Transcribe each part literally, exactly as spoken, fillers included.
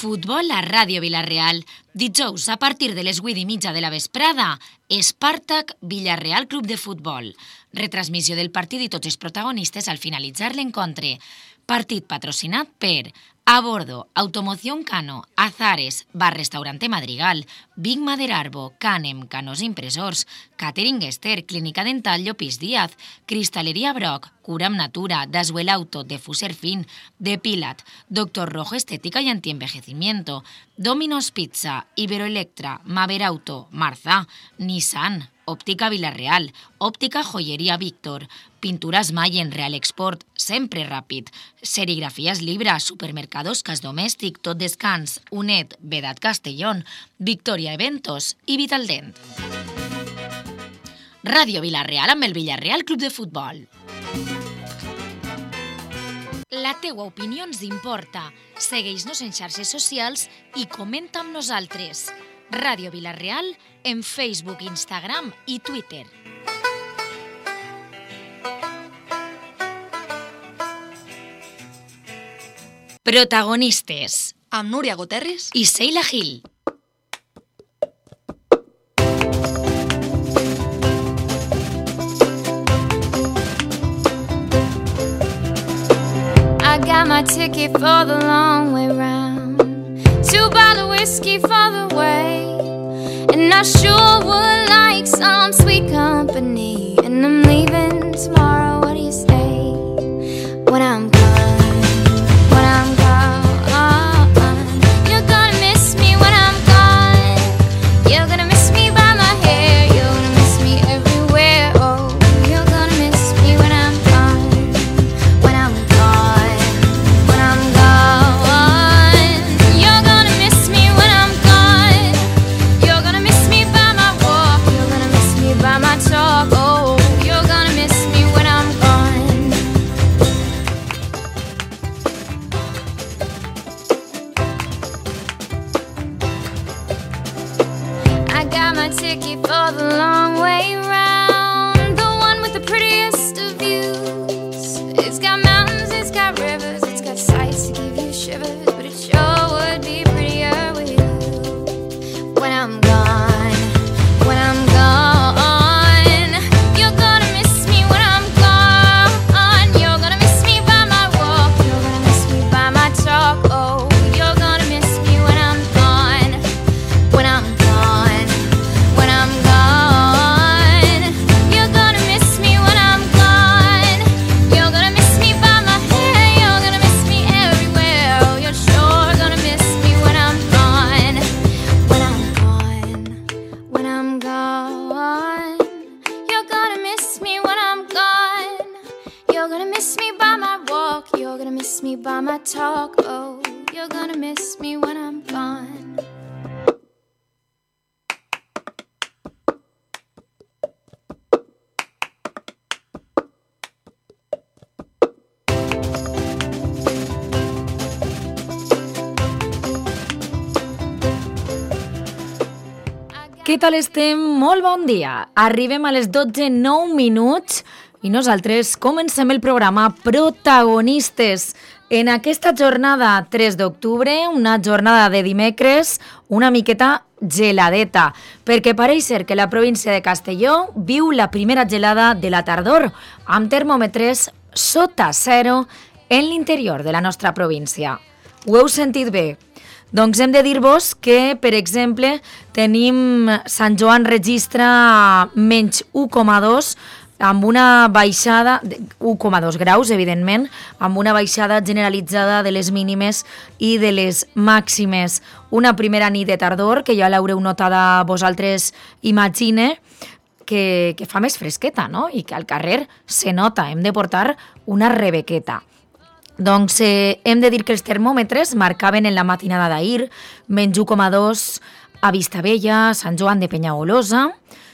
Futbol a Ràdio Vila-real. Dijous, a partir de les vuit i mitja de la vesprada, Espàrtac Villarreal Club de Futbol. Retransmissió del partit i tots els protagonistes al finalitzar l'encontre. Partit patrocinat per A Bordo, Automoción Cano, Azares, Bar Restaurante Madrigal, Big Maderarbo, Canem, Canos Impressors, Catering Esther, Clínica Dental Llopis Díaz, Cristalería Broc, Curam Natura, Daswell Auto, Defuser Fin, Depilat, Doctor Rojo Estética y Antienvejecimiento, Domino's Pizza, Iberoelectra, Maver Auto, Marza, Nissan, Òptica Vila-real, Òptica Joyería Víctor, Pinturas Mayen, Real Export, Sempre Ràpid, Serigrafies Libra, Supermercados Cas Domèstic, Tot Descans, UNED, Vedat Castellón, Victoria Eventos i Vitaldent. Ràdio Vila-real amb el Villarreal Club de Futbol. La teua opinió ens importa. Segueix-nos en xarxes socials i comenta amb nosaltres. Ràdio Vila-real en Facebook, Instagram i Twitter. Protagonistes. Amb Núria Guterres i Sheila Gil. I got my ticket for the long way round. Two bottle whiskey for the way. And I sure would like some sweet company. And I'm leaving tomorrow, what do you say? When I'm gone, when I'm gone, you're gonna miss me when I'm gone. You're gonna miss me by my hair. You're gonna miss me everywhere. Oh, you're gonna miss me when I'm gone. When I'm gone, when I'm gone, you're gonna miss me when I'm gone. You're gonna miss me by my walk. You're gonna miss me by my talk. Oh, you're gonna miss me when I'm gone. I got my ticket for the long way round, the one with the prettiest of views. It's got mountains, it's got rivers, it's got sights to give you shivers, but it sure would be prettier with you. When I'm gone, when I'm gone, you're gonna miss me when I'm gone. You're gonna miss me by my walk, you're gonna miss me by my talk. Oh, you're gonna miss me when I'm gone. When I'm gone, when I'm gone, you're gonna miss me when I'm gone. You're gonna miss me by my hair, you're gonna miss me everywhere. Oh, you're sure gonna miss me when I'm gone. When I'm gone, when I'm gone, you're gonna miss me when I'm gone. You're gonna miss me by my walk, you're gonna miss me by my talk. Oh, you're gonna miss me when I'm gone. Què tal estem? Molt bon dia. Arribem a les dotze i nou minuts i nosaltres comencem el programa Protagonistes. En aquesta jornada tres d'octubre, una jornada de dimecres, una miqueta geladeta, perquè pareix ser que la província de Castelló viu la primera gelada de la tardor, amb termòmetres sota zero en l'interior de la nostra província. Ho heu sentit bé? Doncs hem de dir-vos que, per exemple, tenim Sant Joan registra menys u coma dos, amb una baixada, u coma dos graus, evidentment, amb una baixada generalitzada de les mínimes i de les màximes. Una primera nit de tardor, que ja l'haureu notada vosaltres, imagine, que, que fa més fresqueta, no? I que al carrer se nota, hem de portar una rebequeta. Doncs eh, hem de dir que els termòmetres marcaven en la matinada d'ahir menys u coma dos a Vistabella, Sant Joan de Penyagolosa,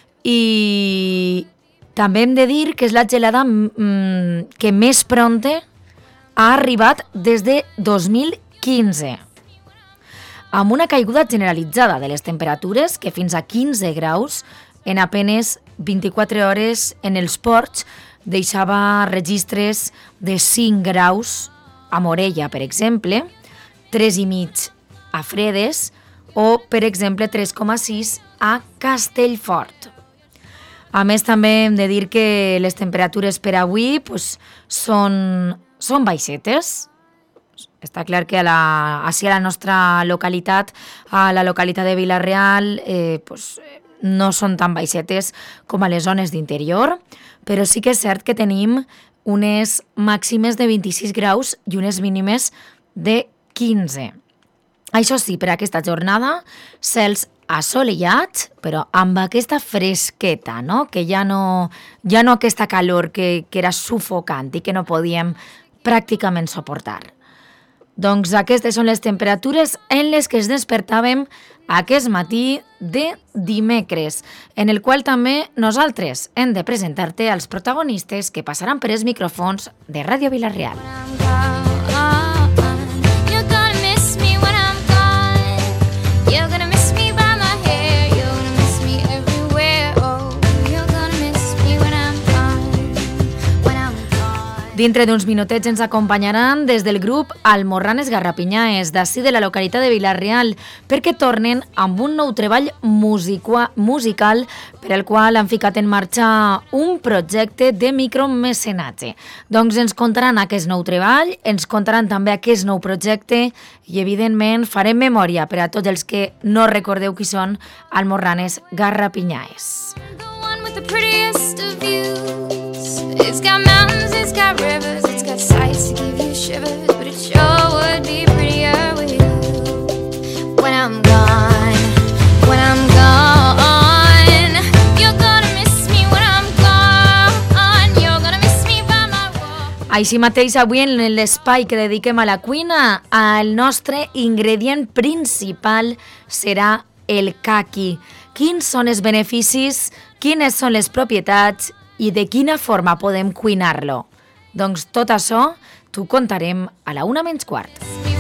i també hem de dir que és la gelada mm, que més pronte ha arribat des de dos mil quinze, amb una caiguda generalitzada de les temperatures que fins a quinze graus en apenes vint-i-quatre hores en els ports deixava registres de cinc graus a Morella, per exemple, tres i mig a Fredes o, per exemple, tres coma sis a Castellfort. A més, també hem de dir que les temperatures per avui pues, són, són baixetes. Està clar que a la, així a la nostra localitat, a la localitat de Vila-real, eh, pues, no són tan baixetes com a les zones d'interior, però sí que és cert que tenim unes màximes de vint-i-sis graus i unes mínimes de quinze. Això sí, per aquesta jornada, cels assolellats, però amb aquesta fresqueta, no? Que ja no, ja no aquesta calor que, que era sufocant i que no podíem pràcticament suportar. Doncs aquestes són les temperatures en les que es despertàvem aquest matí de dimecres, en el qual també nosaltres hem de presentar-te als protagonistes que passaran per els micròfons de Ràdio Vila-real. Dintre d'uns minutets ens acompanyaran des del grup Almorranes Garrapinyades, d'ací de la localitat de Vila-real, perquè tornen amb un nou treball musica, musical per al qual han ficat en marxa un projecte de micromecenatge. Doncs ens contaran aquest nou treball, ens contaran també aquest nou projecte i, evidentment, farem memòria per a tots els que no recordeu qui són Almorranes Garrapinyades. It's got mountains, it's got rivers, it's got sights to give you shivers, but it sure would be prettier with you. When I'm gone, when I'm gone, you're gonna miss me when I'm gone, you're gonna miss me by my walk. Així mateix, avui en l'espai que dediquem a la cuina, el nostre ingredient principal serà el caqui. Quins són els beneficis, quines són les propietats i de quina forma podem cuinar-lo? Doncs tot això t'ho contarem a la una menys quart.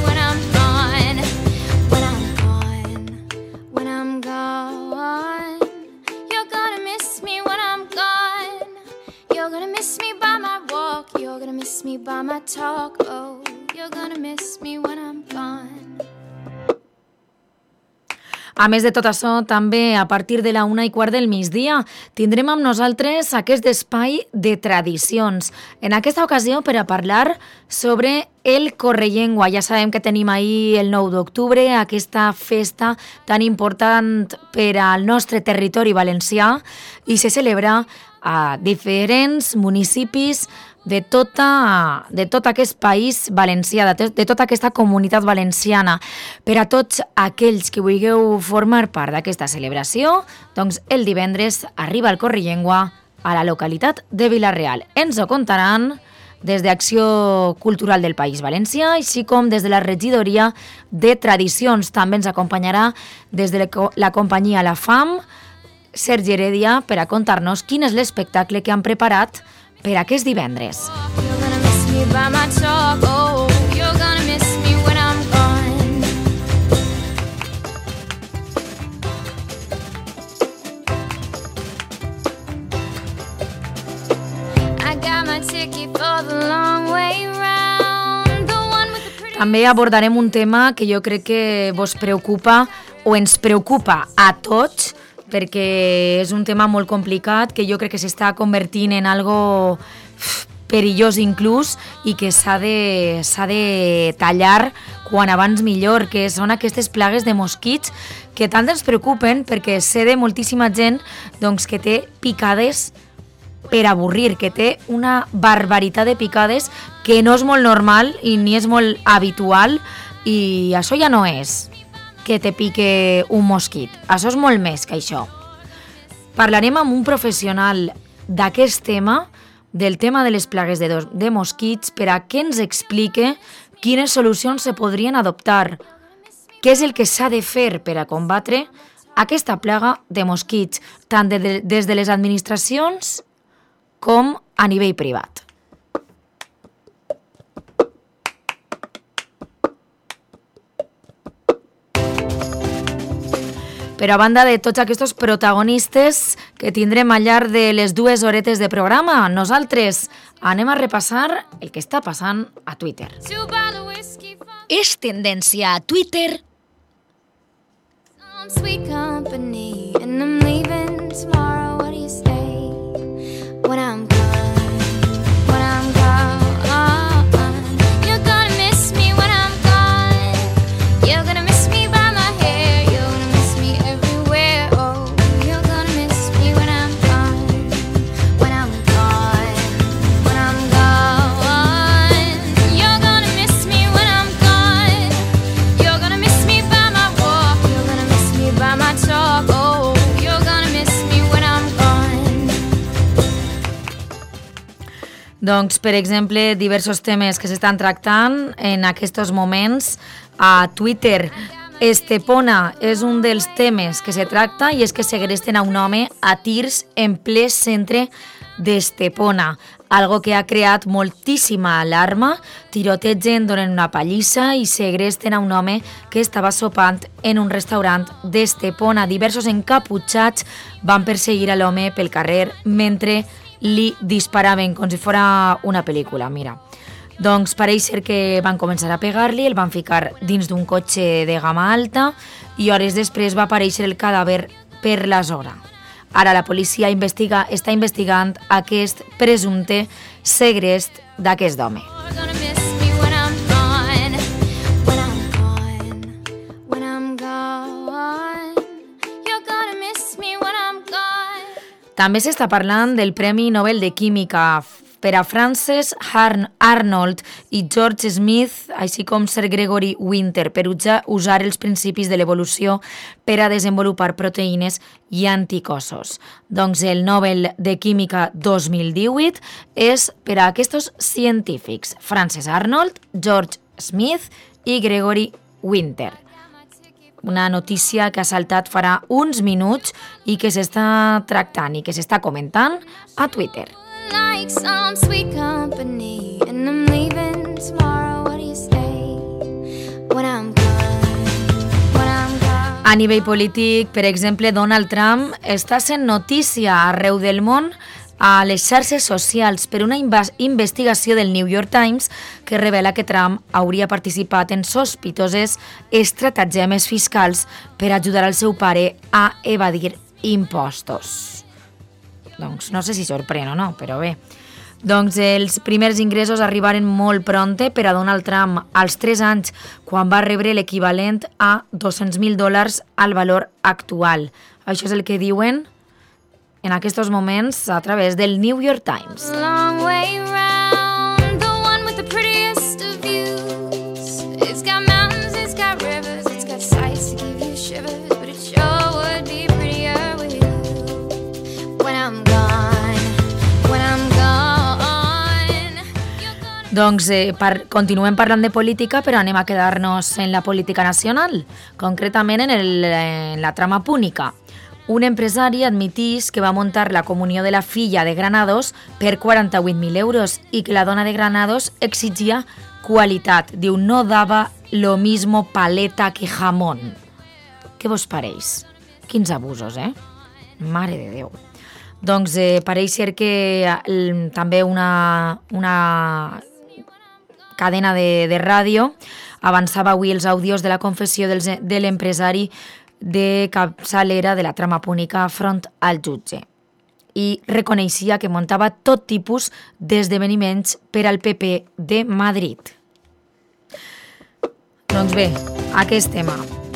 A més de tot això, també a partir de la una i quart del migdia tindrem amb nosaltres aquest espai de tradicions. En aquesta ocasió per a parlar sobre el Correllengua. Ja sabem que tenim ahir el nou d'octubre, aquesta festa tan important per al nostre territori valencià i se celebra a diferents municipis de, tota, de tot aquest país valencià, de, de tota aquesta comunitat valenciana. Per a tots aquells que vulgueu formar part d'aquesta celebració, doncs el divendres arriba el Correllengua a la localitat de Vila-real. Ens ho contaran des d'Acció Cultural del País Valencià, així com des de la regidoria de Tradicions. També ens acompanyarà des de la companyia La Fam, Sergi Heredia, per a contar-nos quin és l'espectacle que han preparat per aquest divendres. També abordarem un tema que jo crec que vos preocupa o ens preocupa a tots, perquè és un tema molt complicat que jo crec que s'està convertint en algo perillós inclús i que s'ha de, s'ha de tallar quan abans millor, que són aquestes plagues de mosquits que tant ens preocupen, perquè sé de moltíssima gent doncs, que té picades per avorrir, que té una barbaritat de picades que no és molt normal i ni és molt habitual, i això ja no és que te pique un mosquit. Això és molt més que això. Parlarem amb un professional d'aquest tema, del tema de les plagues de, dos, de mosquits, per a que ens explique quines solucions se podrien adoptar, què és el que s'ha de fer per a combatre aquesta plaga de mosquits, tant de, de, des de les administracions com a nivell privat. Però a banda de tots aquests protagonistes que tindrem al llarg de les dues horetes de programa, nosaltres anem a repassar el que està passant a Twitter. És tendència a Twitter Some sweet company, and I'm leaving tomorrow. What do you say? When I'm gone, when I'm gone, you're gonna miss me when I'm gone. You're gonna miss me by my hair. You're gonna miss me everywhere. Oh, you're gonna miss me when I'm gone. When I'm gone, when I'm gone, you're gonna miss me when I'm gone. You're gonna miss me by my walk. You're gonna miss me by my talk. Oh, you're gonna miss me when I'm gone. Doncs, per exemple, diversos temes que s'estan tractant en aquests moments a Twitter. Estepona és un dels temes que se tracta i és que segresten a un home a tirs en ple centre d'Estepona, algo que ha creat moltíssima alarma. Tirotegen, donen una pallissa i segresten a un home que estava sopant en un restaurant d'Estepona. Diversos encaputxats van perseguir a l'home pel carrer mentre li disparaven, com si fora una pel·lícula, mira. Doncs pareix ser que van començar a pegar-li, el van ficar dins d'un cotxe de gamma alta i hores després va aparèixer el cadàver per la zona. Ara la policia investiga, està investigant aquest presumpte segrest d'aquest home. You're gonna miss me when I'm gone. When I'm gone, when I'm gone, you're gonna miss me when I'm gone. També s'està parlant del Premi Nobel de Química per a Frances Arnold i George Smith, així com Sir Gregory Winter, per usar els principis de l'evolució per a desenvolupar proteïnes i anticossos. Doncs el Nobel de Química dos mil divuit és per a aquests científics, Frances Arnold, George Smith i Gregory Winter. Una notícia que ha saltat farà uns minuts i que s'està tractant i que s'està comentant a Twitter. Like some sweet company, and I'm leaving tomorrow. What do you say? When I'm gone, when I'm gone. A nivell polític, per exemple, Donald Trump està sent notícia arreu del món a les xarxes socials per una investigació del New York Times que revela que Trump hauria participat en sospitoses estratagemes fiscals per ajudar al seu pare a evadir impostos. Doncs no sé si sorprèn o no, però bé. Doncs els primers ingressos arribaren molt prompte per a Donald Trump als tres anys, quan va rebre l'equivalent a dos-cents mil dòlars al valor actual. Això és el que diuen en aquests moments a través del New York Times. A long way round, the one with the prettiest of views. It's got mountains, it's got rivers, it's got sights to give you shivers, but it sure would be prettier with you. When I'm gone, when I'm gone, you're gonna... Doncs eh, par continuem parlant de política, però anem a quedar-nos en la política nacional, concretament en, el, en la trama púnica. Un empresari admitís que va muntar la comunió de la filla de Granados per quaranta-vuit mil euros i que la dona de Granados exigia qualitat. Diu, no dava lo mismo paleta que jamón. Què vos pareix? Quins abusos, eh? Mare de Déu. Doncs eh, pareix ser que eh, també una, una cadena de, de ràdio avançava avui els àudios de la confessió dels, de l'empresari de capçalera de la trama púnica front al jutge i reconeixia que muntava tot tipus d'esdeveniments per al P P de Madrid. Doncs bé, aquest tema.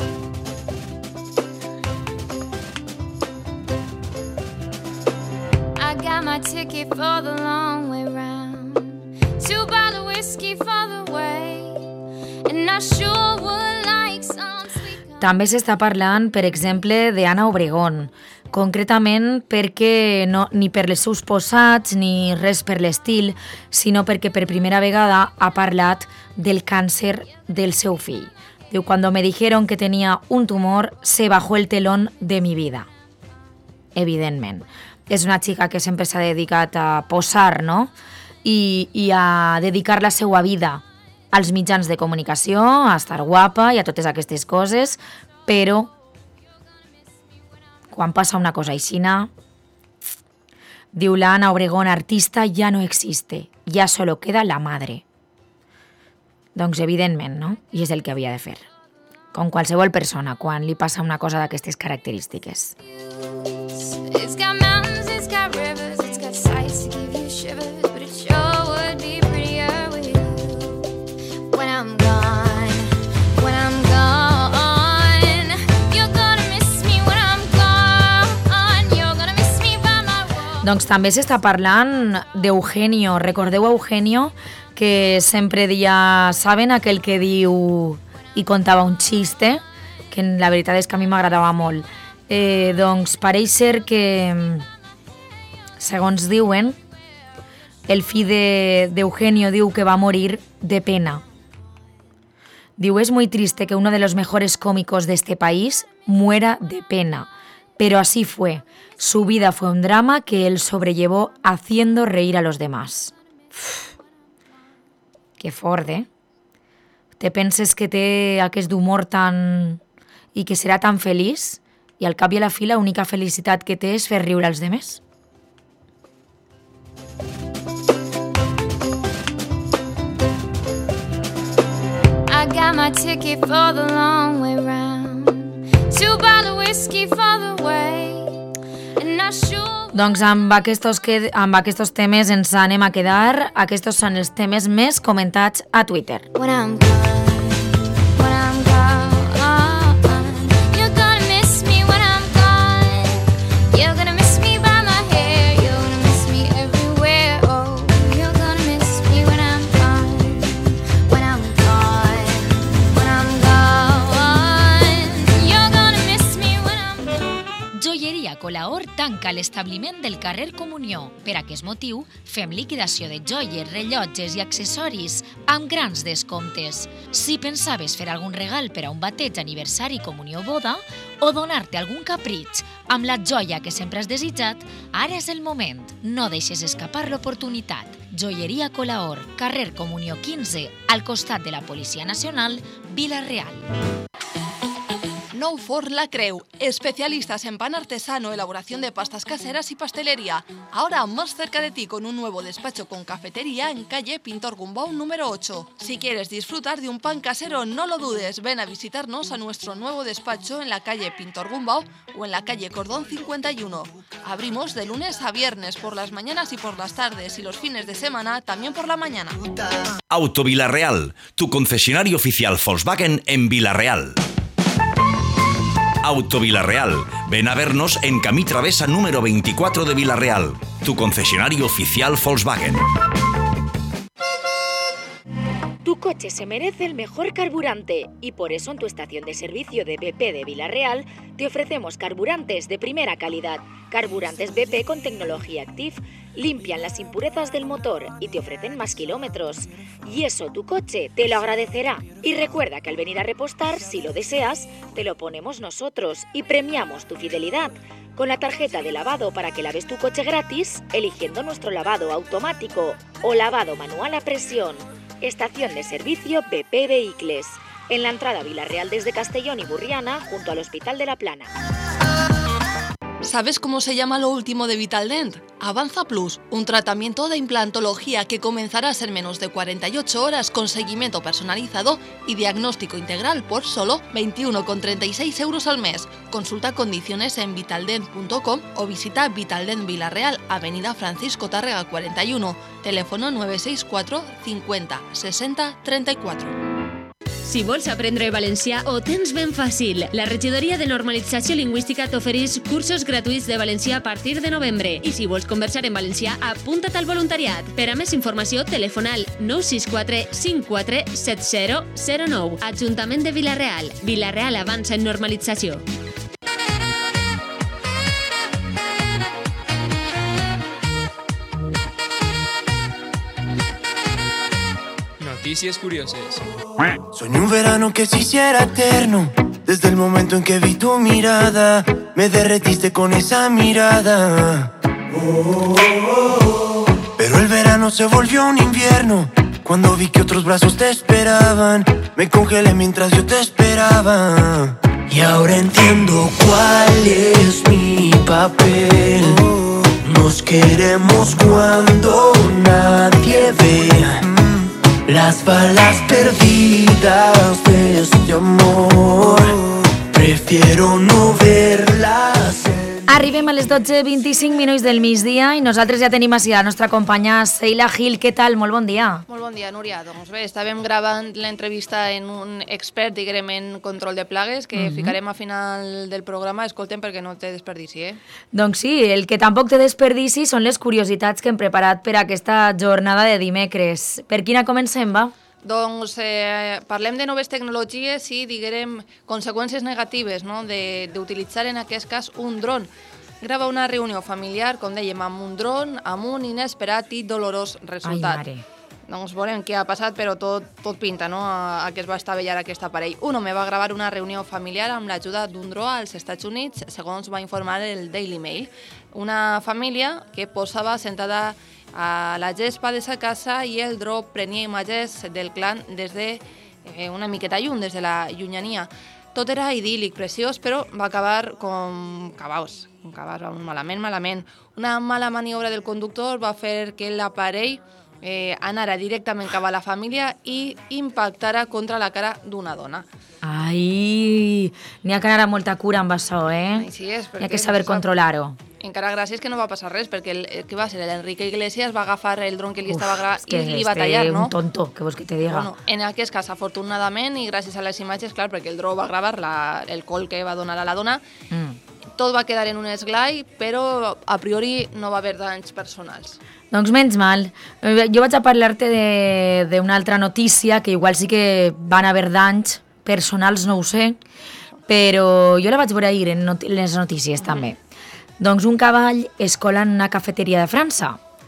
I got my ticket for the long way round, two bottle of whiskey for the way, and I sure would like some sweet. També s'està parlant, per exemple, d'Anna Obregón, concretament perquè no, ni per les seus posats ni res per l'estil, sinó perquè per primera vegada ha parlat del càncer del seu fill. Diu, cuando me dijeron que tenía un tumor, se bajó el telón de mi vida. Evidentment. És una xica que sempre s'ha dedicat a posar, no? I, i a dedicar la seva vida als mitjans de comunicació, a estar guapa i a totes aquestes coses, però quan passa una cosa aixina, diu la Ana Obregón, artista ya no existe, ya solo queda la madre. Doncs evidentment, no? I és el que havia de fer. com qualsevol persona quan li passa una cosa d'aquestes característiques. It's got mountains, it's got rivers, it's got sights to give you shivers, but it sure would be prettier with you. When I'm gone, when I'm gone, you're gonna miss me when I'm gone, you're gonna miss me by my wall. Doncs també s'està parlant d'Eugenio. Recordeu Eugenio, que sempre dia, saben aquell que diu i contava un xiste, que la veritat és que a mi m'agradava molt. Eh, doncs pareix ser que, segons diuen, el fill d'Eugenio diu que va morir de pena. Diu, es muy triste que uno de los mejores cómicos de este país muera de pena, pero así fue. Su vida fue un drama que él sobrellevó haciendo reír a los demás. Uf, que fort, eh? Te penses que té aquest humor tan... i que serà tan feliç, i al cap i a la fi l'única felicitat que té és fer riure als demés. I got my ticket for the long way round, two bottle whiskey for the way, and I sure... Doncs amb aquests, que, amb aquests temes ens anem a quedar. Aquests són els temes més comentats a Twitter. When I'm gone, when I'm gone, you're gonna miss me when I'm gone, you're gonna miss me by my hair, you're gonna miss me everywhere, oh, you're gonna miss me when I'm gone, when I'm gone, when I'm gone, you're gonna miss me when I'm gone. Joieria Colaor tanca l'establiment del carrer Comunió. Per aquest motiu, fem liquidació de joies, rellotges i accessoris amb grans descomptes. Si pensaves fer algun regal per a un bateig, aniversari, comunió o boda, o donar-te algun capritx amb la joia que sempre has desitjat, ara és el moment. No deixes escapar l'oportunitat. Joieria Colaor, carrer Comunió quinze, al costat de la Policia Nacional, Vila-real. Nou Forn La Creu, especialistas en pan artesano, elaboración de pastas caseras y pastelería. Ahora más cerca de ti con un nuevo despacho con cafetería en calle Pintor Gumbau número ocho. Si quieres disfrutar de un pan casero, no lo dudes, ven a visitarnos a nuestro nuevo despacho en la calle Pintor Gumbau o en la calle Cordón cincuenta y uno. Abrimos de lunes a viernes por las mañanas y por las tardes y los fines de semana también por la mañana. Auto Vila-real, tu concesionario oficial Volkswagen en Vila-real. Auto Vila-real. Ven a vernos en Camí Travesa número veinticuatro de Vila-real, tu concesionario oficial Volkswagen. Tu coche se merece el mejor carburante y por eso en tu estación de servicio de B P de Vila-real te ofrecemos carburantes de primera calidad. Carburantes B P con tecnología Active limpian las impurezas del motor y te ofrecen más kilómetros. Y eso tu coche te lo agradecerá. Y recuerda que al venir a repostar, si lo deseas, te lo ponemos nosotros y premiamos tu fidelidad con la tarjeta de lavado para que laves tu coche gratis eligiendo nuestro lavado automático o lavado manual a presión. Estación de servicio B P Vehicles, en la entrada a Vila-real desde Castellón y Burriana, junto al Hospital de la Plana. ¿Sabes cómo se llama lo último de Vitaldent? Avanza Plus, un tratamiento de implantología que comenzará a ser menos de cuarenta y ocho horas con seguimiento personalizado y diagnóstico integral por solo veintiuno con treinta y seis euros al mes. Consulta condiciones en vitaldent punto com o visita Vitaldent Vila-real, Avenida Francisco Tárrega cuarenta y uno, teléfono nueve seis cuatro cincuenta sesenta treinta y cuatro. Si vols aprendre valencià, ho tens ben fàcil. La Regidoria de Normalització Lingüística t'ofereix cursos gratuïts de valencià a partir de novembre. I si vols conversar en valencià, apunta't al voluntariat. Per a més informació, telefona al nou sis quatre cinc quatre set zero zero nou. Ajuntament de Vila-real. Vila-real avança en normalització. Noticias curiosas. Soñé un verano que se hiciera eterno. Desde el momento en que vi tu mirada, me derretiste con esa mirada. Oh, oh, oh. Pero el verano se volvió un invierno. Cuando vi que otros brazos te esperaban, me congelé mientras yo te esperaba. Y ahora entiendo cuál es mi papel. Nos queremos cuando nadie ve. Las balas perdidas de este amor. Arribem a les dotze i vint-i-cinc minuts del migdia i nosaltres ja tenim així la nostra companya Seila Gil. Què tal? Molt bon dia. Molt bon dia, Núria. Doncs bé, estàvem gravant l'entrevista en un expert, diguem, en control de plagues, que mm-hmm. ficarem a final del programa. Escoltem perquè no té desperdici, eh? Doncs sí, el que tampoc té desperdici són les curiositats que hem preparat per aquesta jornada de dimecres. Per quina comencem, va? Doncs eh, parlem de noves tecnologies i, diguem, conseqüències negatives, no?, d'utilitzar en aquest cas un dron. Grava una reunió familiar, com dèiem, amb un dron, amb un inesperat i dolorós resultat. Ai, mare. Doncs veurem què ha passat, però tot, tot pinta, no?, a, a què es va estavellar aquest aparell. Un home va gravar una reunió familiar amb l'ajuda d'un dron als Estats Units, segons va informar el Daily Mail. Una família que posava sentada a la gespa de sa casa i el dron prenia imatges del clan des de eh, una miqueta lluny, des de la llunyania. Tot era idíl·lic, preciós, però va acabar com cabaos, com acabar malament, malament. Una mala maniobra del conductor va fer que l'aparell eh, anara directament cap a la família i impactara contra la cara d'una dona. Ai, n'hi ha que anar amb molta cura amb això, eh? Així és. N'hi ha que saber controlar-ho. Encara gràcies que no va passar res, perquè el, què va ser? L'Enrique Iglesias va agafar el dron que li Uf, estava gravant i li va tallar, no? Un tonto, què vols que te diga? Bueno, en aquest cas, afortunadament, i gràcies a les imatges, clar, perquè el dron va gravar la, el col que va donar a la dona, mm. tot va quedar en un esglai, però a priori no va haver danys personals. Doncs menys mal. Jo vaig a parlar-te d'una altra notícia, que igual sí que van haver danys personals, no ho sé, però jo la vaig veure ahir en not les notícies mm. també. Doncs un cavall es cola en una cafeteria de França.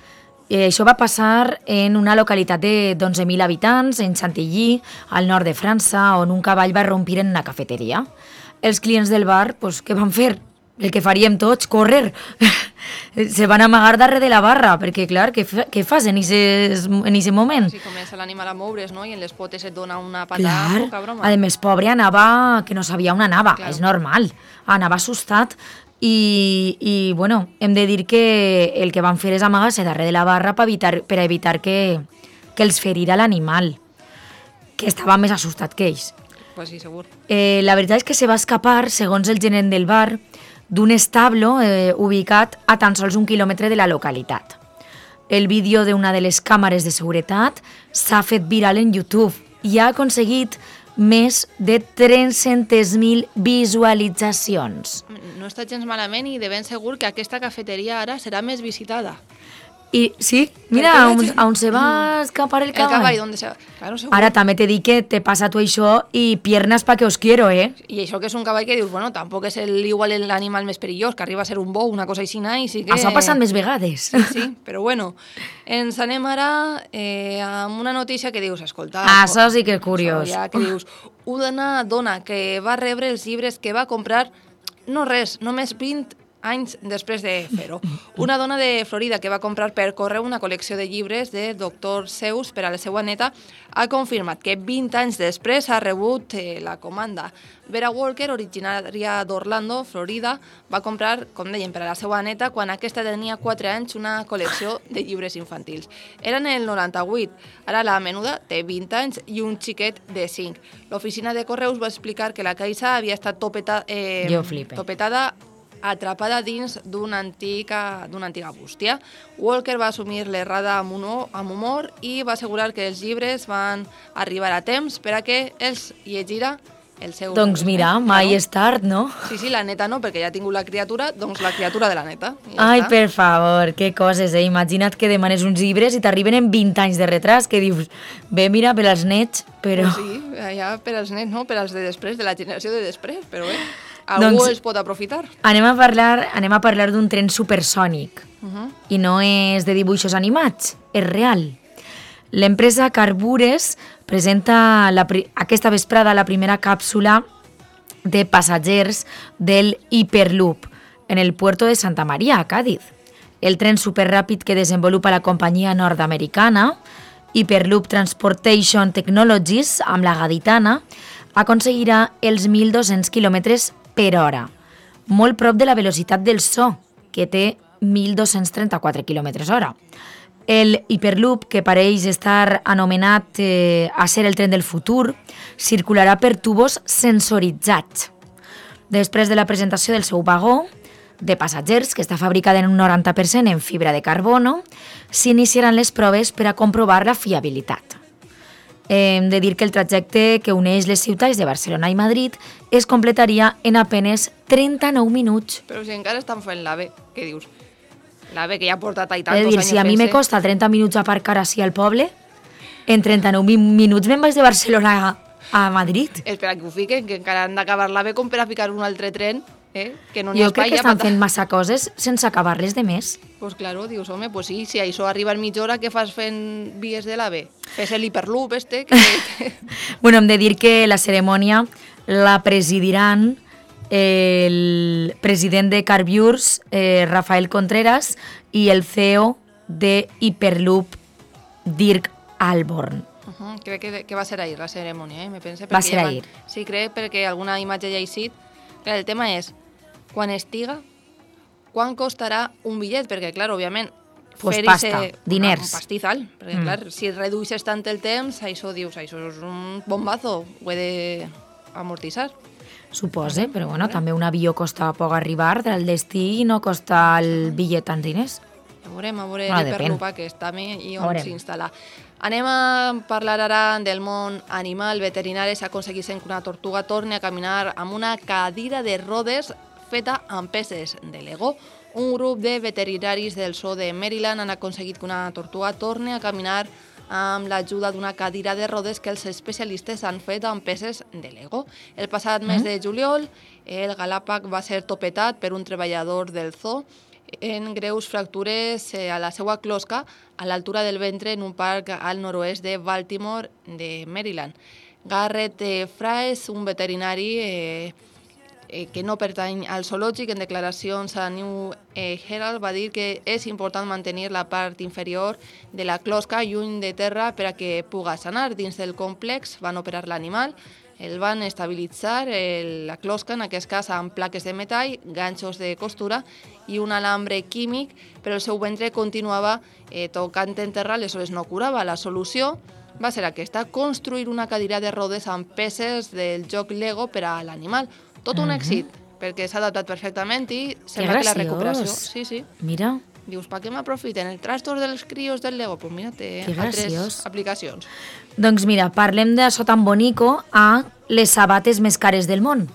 I això va passar en una localitat de dotze mil habitants, en Chantilly, al nord de França, on un cavall va rompir en una cafeteria. Els clients del bar, pues, què van fer? El que faríem tots, córrer. Se van amagar darrere de la barra, perquè, clar, què, què fas en aquest moment? Sí, comença l'animal a moure's, no?, i en les potes et dona una patada. Clar, poca broma. A més, pobre, anava, que no sabia on anava, clar. És normal, anava assustat. I, i bueno, hem de dir que el que van fer és amagar-se darrere de la barra per evitar, per evitar que, que els ferira l'animal, que estava més assustat que ells. Pues sí, segur. Eh, la veritat és que se va escapar, segons el gerent del bar, d'un establo eh, ubicat a tan sols un quilòmetre de la localitat. El vídeo d'una de les càmeres de seguretat s'ha fet viral en YouTube i ha aconseguit més de tres-centes mil visualitzacions. No està gens malament i de ben segur que aquesta cafeteria ara serà més visitada. I sí, mira, on, on se va escapar el cavall. El cavall, on se va... Claro, segur. Ara també te dic que te passa tu això i piernas pa que os quiero, eh? I això que és un cavall que dius, bueno, tampoc és el, igual l'animal més perillós, que arriba a ser un bou, una cosa així, i sí que... Això ha passat més vegades. Sí, sí, però bueno, ens anem ara eh, amb una notícia que dius, escolta... Ah, això sí que és curiós. Ja, que dius, una dona que va rebre els llibres que va comprar, no res, només vint anys després de fer-ho. Una dona de Florida que va comprar per correu una col·lecció de llibres de doctor Seuss per a la seva neta ha confirmat que vint anys després ha rebut eh, la comanda. Vera Walker, originària d'Orlando, Florida, va comprar, com dèiem, per a la seva neta quan aquesta tenia quatre anys una col·lecció de llibres infantils. Era en el noranta-vuit. Ara la menuda té vint anys i un xiquet de cinc. L'oficina de correus va explicar que la caixa havia estat topeta, eh, topetada atrapada dins d'una antiga, d'una antiga bústia. Walker va assumir l'errada amb, amb humor i va assegurar que els llibres van arribar a temps per a que els llegira el seu... Doncs mira, net, mai no? És tard, no? Sí, sí, la neta no, perquè ja ha tingut la criatura, doncs la criatura de la neta. Ja Ai, està. Per favor, que coses, eh? Imagina't que demanes uns llibres i t'arriben en vint anys de retras, que dius, bé, mira, per als nets, però... Pues sí, ja per als nets, no? Per als de després, de la generació de després, però bé... Algú doncs, es pot aprofitar. Anem a parlar, anem a parlar d'un tren supersònic. Uh -huh. I no és de dibuixos animats, és real. L'empresa Carbures presenta la, aquesta vesprada la primera càpsula de passatgers del Hyperloop en el puerto de Santa Maria, a Càdiz. El tren superràpid que desenvolupa la companyia nord-americana, Hyperloop Transportation Technologies, amb la gaditana, aconseguirà els mil dos-cents quilòmetres per hora, molt prop de la velocitat del so, que té mil dos-cents trenta-quatre quilòmetres hora. El Hyperloop, que pareix estar anomenat eh, a ser el tren del futur, circularà per tubos sensoritzats. Després de la presentació del seu vagó, de passatgers, que està fabricada en un noranta per cent en fibra de carbono, s'iniciaran les proves per a comprovar la fiabilitat. Hem de dir que el trajecte que uneix les ciutats de Barcelona i Madrid es completaria en apenes trenta-nou minuts. Però si encara estan fent l'AVE, què dius? L'AVE que ja ha portat ahí tantos anys fent-se. Si a mi me costa trenta minuts aparcar així al poble, en trenta-nou minuts me'n vaig de Barcelona a Madrid. Espera que ho fiquen, que encara han d'acabar l'AVE com per a ficar un altre tren, eh? Que no n'hi ha jo espai. crec que estan fent massa coses sense acabar-les de més. Pues claro, dius, home, pues sí, si això arriba en mitja hora, què fas fent vies de l'AVE? Fes l'hiperloop este. Que... bueno, hem de dir que la cerimònia la presidiran el president de Carbures, eh, Rafael Contreras, i el C E O de Hyperloop, Dirk Alborn. Uh -huh. Crec que, que va ser ahir la cerimònia, eh? Me pense, va ser ja ahir. Van... Sí, crec, perquè alguna imatge ja he vist. Clar, el tema és, quan estiga, quan costarà un bitllet? Perquè, clar, òbviament, pues fer pasta, ese... diners. Un pastizal, perquè, mm. clar, si reduïsses tant el temps, això dius, això és un bombazo, ho he d'amortitzar. Supose, però bueno, també un avió costa poc arribar del destí i no costa el bitllet tants diners. Ja veurem, a veure bueno, l'Hyperloop aquest també i on s'instal·la. Anem a parlar ara del món animal. Veterinaris aconseguissin que una tortuga torni a caminar amb una cadira de rodes feta amb peces de Lego. Un grup de veterinaris del zoo de Maryland han aconseguit que una tortuga torni a caminar amb l'ajuda d'una cadira de rodes que els especialistes han fet amb peces de Lego. El passat mes de juliol, el Galàpag va ser topetat per un treballador del zoo en greus fractures a la seva closca a l'altura del ventre en un parc al nord-oest de Baltimore, de Maryland. Garrett Fraes, un veterinari eh, eh, que no pertany al zoològic, en declaracions a New Herald va dir que és important mantenir la part inferior de la closca lluny de terra per a que puga sanar. Dins del complex van operar l'animal, el van estabilitzar el, la closca, en aquest cas amb plaques de metall, ganxos de costura i un alambre químic, però el seu ventre continuava eh, tocant en terra, aleshores no curava. La solució va ser aquesta, construir una cadira de rodes amb peces del joc Lego per a l'animal. Tot un èxit, perquè s'ha adaptat perfectament i sembla que la recuperació... Sí, sí. Mira. Dius, per què m'aprofiten? El trastor dels crios del Lego? Doncs pues mira, té altres aplicacions. Doncs mira, parlem d'això tan bonico a les sabates més cares del món.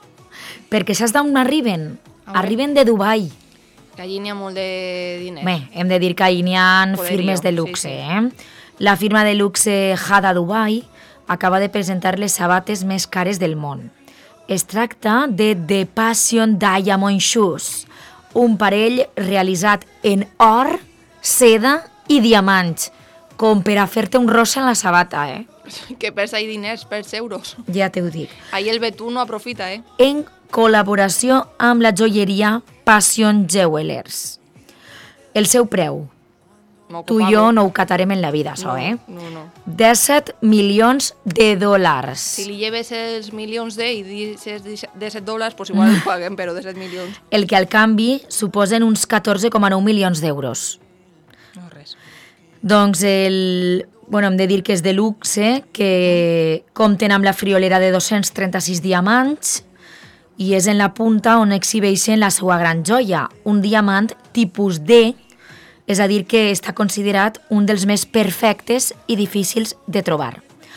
Perquè saps d'on arriben? Arriben de Dubai. Que allí n'hi ha molt de diners. Bé, hem de dir que allí n'hi ha firmes de luxe. Sí, sí. Eh? La firma de luxe Hada Dubai acaba de presentar les sabates més cares del món. Es tracta de The Passion Diamond Shoes, un parell realitzat en or, seda i diamants, com per a fer-te un rosa en la sabata, eh? Que perds ahí diners, perds euros. Ja t'ho dic. Ahí el Betú no aprofita, eh? En col·laboració amb la joieria Passion Jewelers. El seu preu, tu i jo no ho catarem en la vida, això, no, eh? No, no. disset milions de dòlars. Si li lleves els milions de i dices disset dòlars, doncs igual ho paguem, però disset milions. El que al canvi suposen uns catorze coma nou milions d'euros. No, res. Doncs el... Bueno, hem de dir que és de luxe, que compten amb la friolera de dos-cents trenta-sis diamants i és en la punta on exhibeixen la seva gran joia, un diamant tipus D, és a dir que està considerat un dels més perfectes i difícils de trobar.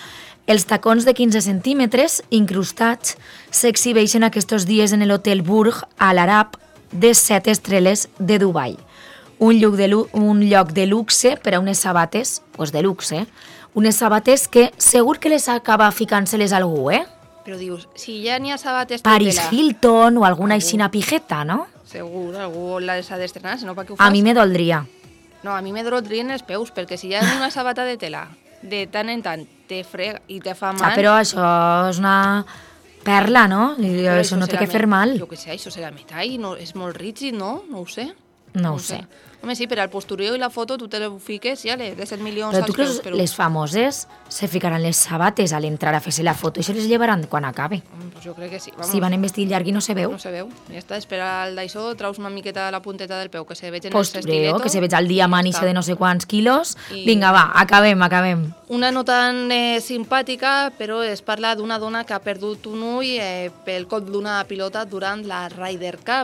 Els tacons de quinze centímetres incrustats s'exhibeixen aquests dies en l'Hotel Burj Al Arab de set estrelles de Dubai. Un lloc de, un lloc de luxe per a unes sabates, pues de luxe, unes sabates que segur que les acaba ficant-se-les algú, eh? Però dius, si ja n'hi ha sabates... Paris Hilton o alguna aixina pijeta, no? Segur, algú les ha d'estrenar, si no, per què ho fas? A mi me doldria. No, a mi me doldrien els peus, perquè si ja ha una sabata de tela, de tant en tant, te frega i te fa mal... Ah, però això és una perla, no? I però això no té que fer mal. Jo què sé, això serà metall, no, és molt rígid, no? No ho sé. No, no ho sé. sé. Home, sí, per al postureo i la foto tu te lo fiques i ale, de set milions però tu als creus peus. Però... les famoses se ficaran les sabates a l'entrar a fer-se la foto i se les llevaran quan acabe? Mm, pues jo crec que sí. Vamos. Si van en vestit llarg i no se veu. No se veu. Ja està, espera el d'això, traus una miqueta de la punteta del peu, que se vegin postureo, els estiletos. que se veig el diamant i se de no sé quants quilos. I... Vinga, va, acabem, acabem. Una no tan eh, simpàtica, però es parla d'una dona que ha perdut un ull eh, pel cop d'una pilota durant la Ryder Cup.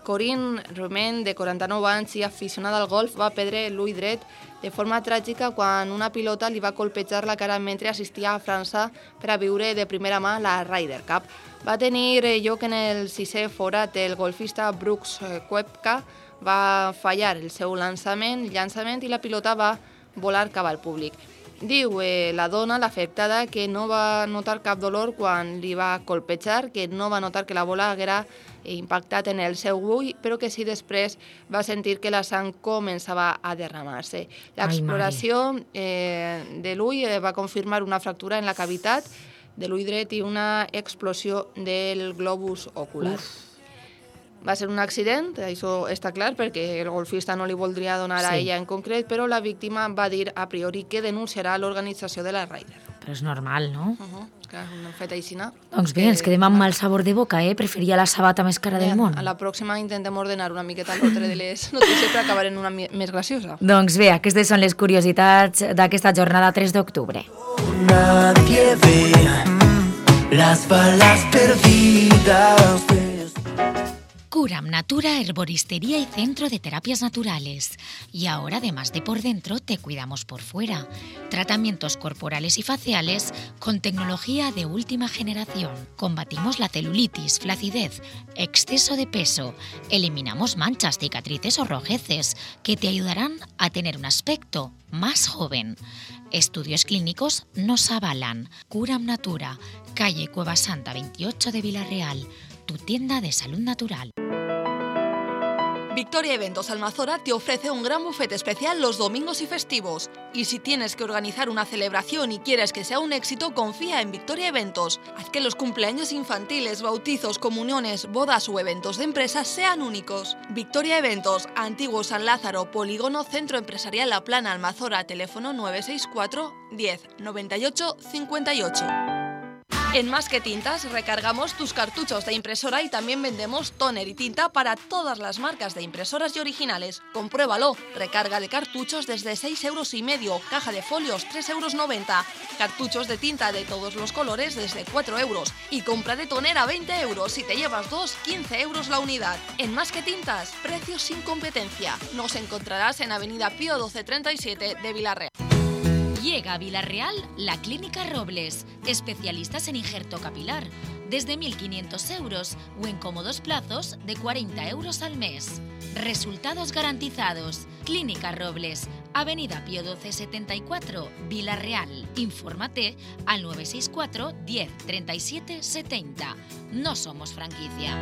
Corinne Romain, de quaranta-nou anys i aficionada al golf, va perdre l'ull dret de forma tràgica quan una pilota li va colpejar la cara mentre assistia a França per a viure de primera mà la Ryder Cup. Va tenir lloc en el sisè forat. El golfista Brooks Koepka va fallar el seu llançament, llançament i la pilota va volar cap al públic. Diu eh, la dona, l'afectada, que no va notar cap dolor quan li va colpejar, que no va notar que la bola haguera impactat en el seu ull, però que sí després va sentir que la sang començava a derramar-se. L'exploració eh, de l'ull eh, va confirmar una fractura en la cavitat de l'ull dret i una explosió del globus ocular. Uf. Va ser un accident, això està clar, perquè el golfista no li voldria donar sí. a ella en concret, però la víctima va dir a priori que denunciarà l'organització de la Ryder. Però és normal, no? Uh -huh. Clar, un fet aixina. Doncs bé, ens quedem amb mal sabor de boca, eh? Preferia la sabata més cara del món. A la pròxima intentem ordenar una miqueta l'ordre de les notícies per acabar en una més graciosa. Doncs bé, aquestes són les curiositats d'aquesta jornada tres d'octubre. Nadie ve las balas perdidas. Curam Natura, herboristería y centro de terapias naturales. Y ahora, además de por dentro, te cuidamos por fuera. Tratamientos corporales y faciales con tecnología de última generación. Combatimos la celulitis, flacidez, exceso de peso. Eliminamos manchas, cicatrices o rojeces que te ayudarán a tener un aspecto más joven. Estudios clínicos nos avalan. Curam Natura, calle Cueva Santa veintiocho de Vila-real. Tu tienda de salud natural. Victoria Eventos Almazora te ofrece un gran buffet especial los domingos y festivos. Y si tienes que organizar una celebración y quieres que sea un éxito, confía en Victoria Eventos. Haz que los cumpleaños infantiles, bautizos, comuniones, bodas o eventos de empresas sean únicos. Victoria Eventos, Antiguo San Lázaro, Polígono Centro Empresarial La Plana, Almazora, teléfono nueve seis cuatro, diez, noventa y ocho, cincuenta y ocho. En Más que Tintas recargamos tus cartuchos de impresora y también vendemos tóner y tinta para todas las marcas de impresoras y originales. Compruébalo. Recarga de cartuchos desde seis euros y medio, caja de folios tres euros noventa, cartuchos de tinta de todos los colores desde cuatro euros y compra de tóner a veinte euros. Si te llevas dos, quince euros la unidad. En Más que Tintas, precios sin competencia. Nos encontrarás en Avenida Pío doce treinta y siete de Vila-real. Llega a Vila-real la Clínica Robles, especialistas en injerto capilar, desde mil quinientos euros o en cómodos plazos de cuarenta euros al mes. Resultados garantizados. Clínica Robles, Avenida Pío doce setenta y cuatro, Vila-real. Infórmate al nueve seis cuatro, diez, treinta y siete, setenta. No somos franquicia.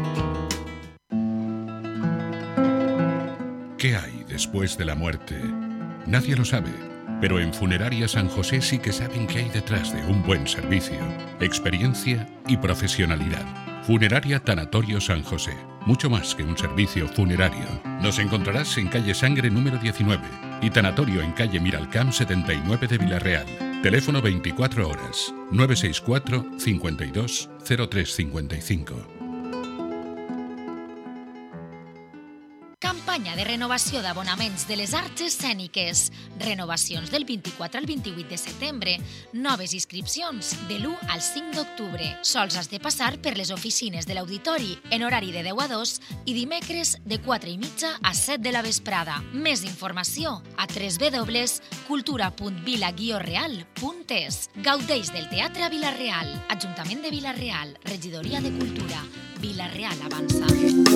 ¿Qué hay después de la muerte? Nadie lo sabe. Pero en Funeraria San José sí que saben qué hay detrás de un buen servicio, experiencia y profesionalidad. Funeraria Tanatorio San José, mucho más que un servicio funerario. Nos encontrarás en calle Sangre número diecinueve y Tanatorio en calle Miralcamp setenta y nueve de Vila-real. Teléfono veinticuatro horas, nueve seis cuatro, cincuenta y dos, cero tres cincuenta y cinco. Campanya de renovació d'abonaments de les arts escèniques. Renovacions del vint-i-quatre al vint-i-vuit de setembre. Noves inscripcions de l'u al cinc d'octubre. Sols has de passar per les oficines de l'auditori en horari de deu a dos i dimecres de quatre i mitja a set de la vesprada. Més informació a w w w punt cultura punt vila guió real punt es. Gaudeix del teatre a Vila-real. Ajuntament de Vila-real. Regidoria de Cultura. Vila-real avança.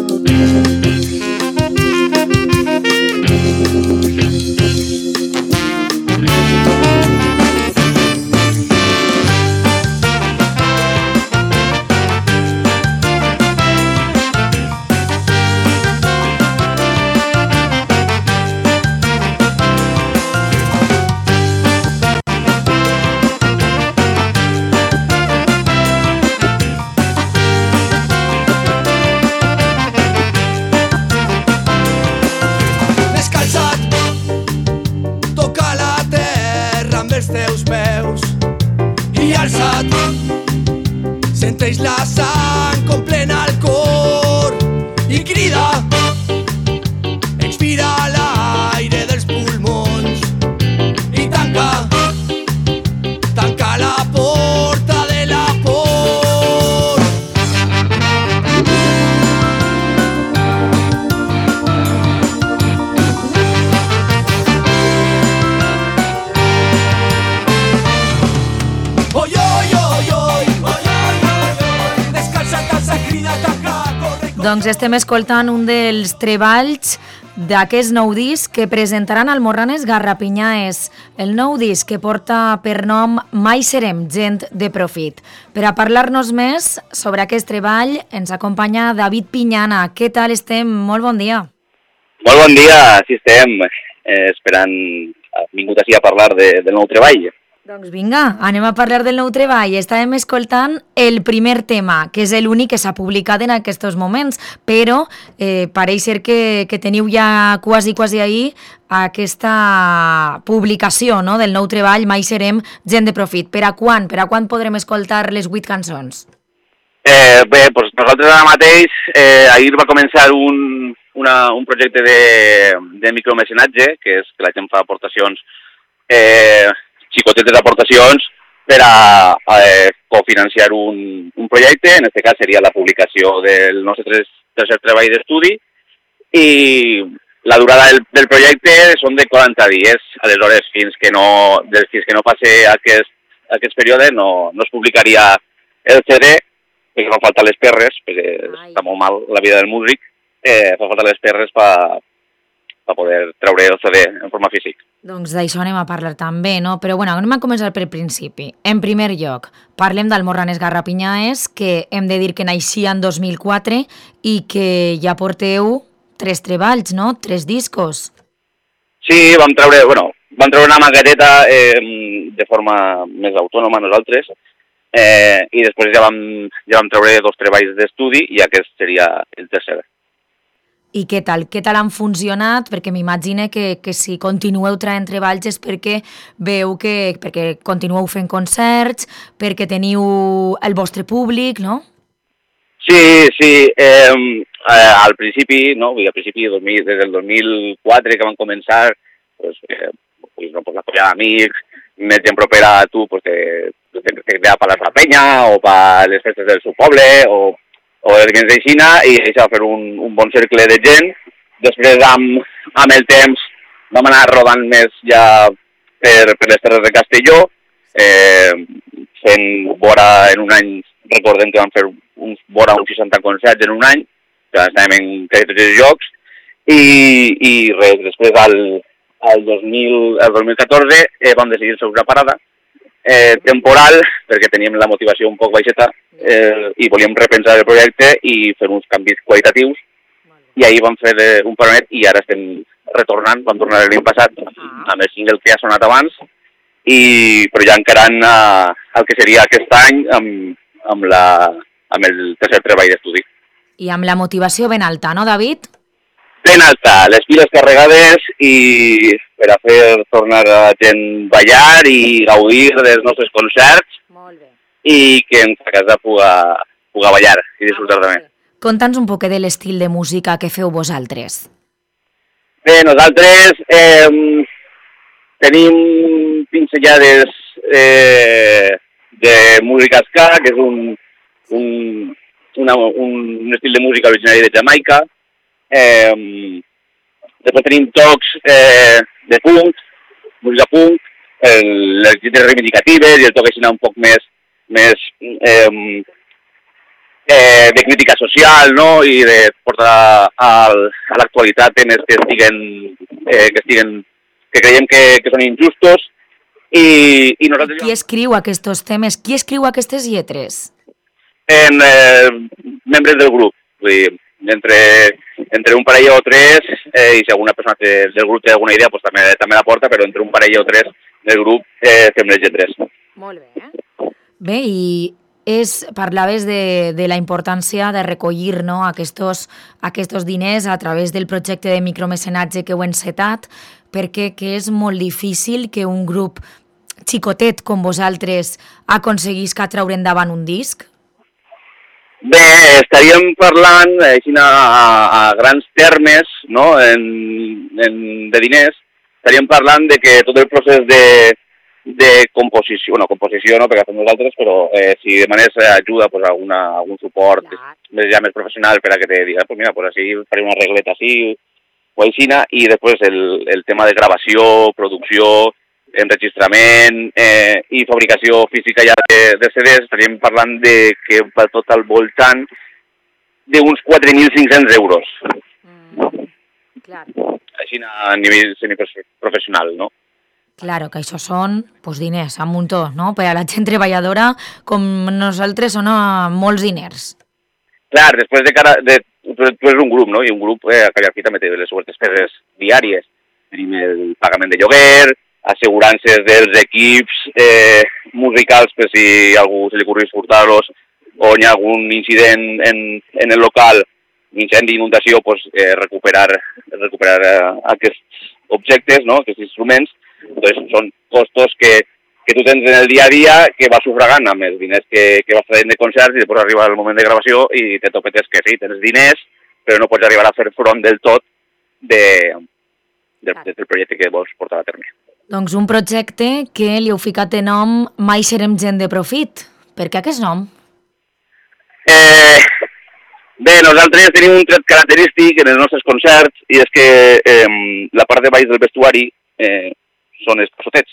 Senteix la sang com plena al cor i crida, expira l'aire dels pulmons i tanca, tanca la porta de la por. Doncs estem escoltant un dels treballs d'aquest nou disc que presentaran al Morranes Garrapinyàes, el nou disc que porta per nom Mai serem gent de profit. Per a parlar-nos més sobre aquest treball ens acompanya David Piñana. Què tal estem? Molt bon dia. Molt bon dia, sí estem eh, esperant, hem vingut així a parlar de, del nou treball. Doncs vinga, anem a parlar del nou treball. Estàvem escoltant el primer tema, que és l'únic que s'ha publicat en aquests moments, però eh, pareix ser que, que teniu ja quasi, quasi ahir aquesta publicació, no?, del nou treball Mai serem gent de profit. Per a quan? Per a quan podrem escoltar les vuit cançons? Eh, bé, doncs nosaltres ara mateix, eh, ahir va començar un, una, un projecte de, de micromecenatge, que és que la gent fa aportacions eh, xicotetes aportacions per a, a, a cofinanciar un, un projecte, en aquest cas seria la publicació del nostre tercer treball d'estudi, i la durada del, del projecte són de quaranta dies, aleshores fins que no, fins que no passe aquest, aquest període no, no es publicaria el C D, perquè fan falta les perres, perquè Ai. Està molt mal la vida del músic, eh, fa falta les perres per per poder treure el C D en forma físic. Doncs d'això anem a parlar també, no? Però bueno, anem a començar pel principi. En primer lloc, parlem del Morranes Garrapinyàes, que hem de dir que naixia en dos mil quatre i que ja porteu tres treballs, no? Tres discos. Sí, vam treure, bueno, vam treure una maqueteta eh, de forma més autònoma nosaltres, eh, i després ja vam, ja vam treure dos treballs d'estudi i aquest seria el tercer. I què tal? Què tal han funcionat? Perquè m'imagine que, que si continueu traient treballs és perquè veu que perquè continueu fent concerts, perquè teniu el vostre públic, no? Sí, sí. Eh, eh, al principi, no? Al principi, dos mil, des del dos mil quatre que van començar, pues, eh, pues, no, pues, la colla d'amics, més gent propera a tu, pues, te, te, te, te crea per la penya o per les festes del seu poble, o o elements d'Aixina, i això va fer un, un bon cercle de gent. Després, amb, amb el temps, vam anar rodant més ja per, per les terres de Castelló, eh, fent vora en un any, recordem que vam fer uns, vora uns seixanta concerts en un any, que estàvem en quasi tots els jocs, i, i res, després al, al dos mil, el dos mil catorze eh, vam decidir fer una parada eh, temporal, perquè teníem la motivació un poc baixeta, eh, i volíem repensar el projecte i fer uns canvis qualitatius, i ahir vam fer eh, un paronet i ara estem retornant, vam tornar l'any passat amb el single que ha sonat abans, i, però ja encarant eh, el que seria aquest any amb, amb, la, amb el tercer treball d'estudi. I amb la motivació ben alta, no, David? Ben alta, les piles carregades i per a fer tornar a la gent ballar i gaudir dels nostres concerts. Molt bé. I que en sa casa puga, puga ballar i disfrutar també. Conta'ns un poquet de l'estil de música que feu vosaltres. Bé, nosaltres eh, tenim pinzellades eh, de música ska, que és un, un, una, un estil de música originari de Jamaica. Eh, després tenim tocs eh, de punk, música punk, el, les lletres reivindicatives i el toc així un poc més, més eh, eh, de crítica social, no?, i de portar a, a l'actualitat temes que estiguen, eh, que estiguen, que creiem que, que són injustos. I, i nosaltres... Qui escriu aquests temes? Qui escriu aquestes lletres? En eh, membres del grup, vull dir, entre, entre un parell o tres, eh, i si alguna persona del grup té alguna idea, pues també, també la porta, però entre un parell o tres del grup eh, fem les lletres. Molt bé. Bé, i és, parlaves de, de la importància de recollir, no, aquests, aquests diners a través del projecte de micromecenatge que heu encetat, perquè que és molt difícil que un grup xicotet com vosaltres aconseguisca treure endavant un disc? Bé, estaríem parlant així a, a grans termes, no?, en, en, de diners, estaríem parlant de que tot el procés de, de composició, no, composició no, perquè fem nosaltres, però eh, si demanes ajuda, pues, alguna, algun suport més, ja més professional per a que te diga, pues mira, pues així faré una regleta així, o aixina, i després el, el tema de gravació, producció, enregistrament eh, i fabricació física ja de, de C Ds, estaríem parlant de que va tot al voltant d'uns quatre mil cinc-cents euros. Mm, clar. Així a nivell semiprofessional, no? Claro, que això són pues, diners, un muntó, no? Per a la gent treballadora com nosaltres són molts diners. Clar, després de cara... De, tu és un grup, no? I un grup eh, a Callarquí també té les seves despeses diàries. Tenim el pagament de lloguer, assegurances dels equips eh, musicals per si algú se li ocorrís furtar-los o hi ha algun incident en, en el local, incendi, inundació, pues, eh, recuperar, recuperar eh, aquests objectes, no? Aquests instruments. Entonces, són costos que, que tu tens en el dia a dia que vas sufragant amb els diners que, que vas traient de concerts i després arriba el moment de gravació i te topetes que sí, tens diners, però no pots arribar a fer front del tot de, de, de, del projecte que vols portar a terme. Doncs un projecte que li heu ficat de nom Mai serem gent de profit. Per què aquest nom? Eh, bé, nosaltres tenim un tret característic en els nostres concerts i és que eh, la part de baix del vestuari eh, són els passotets.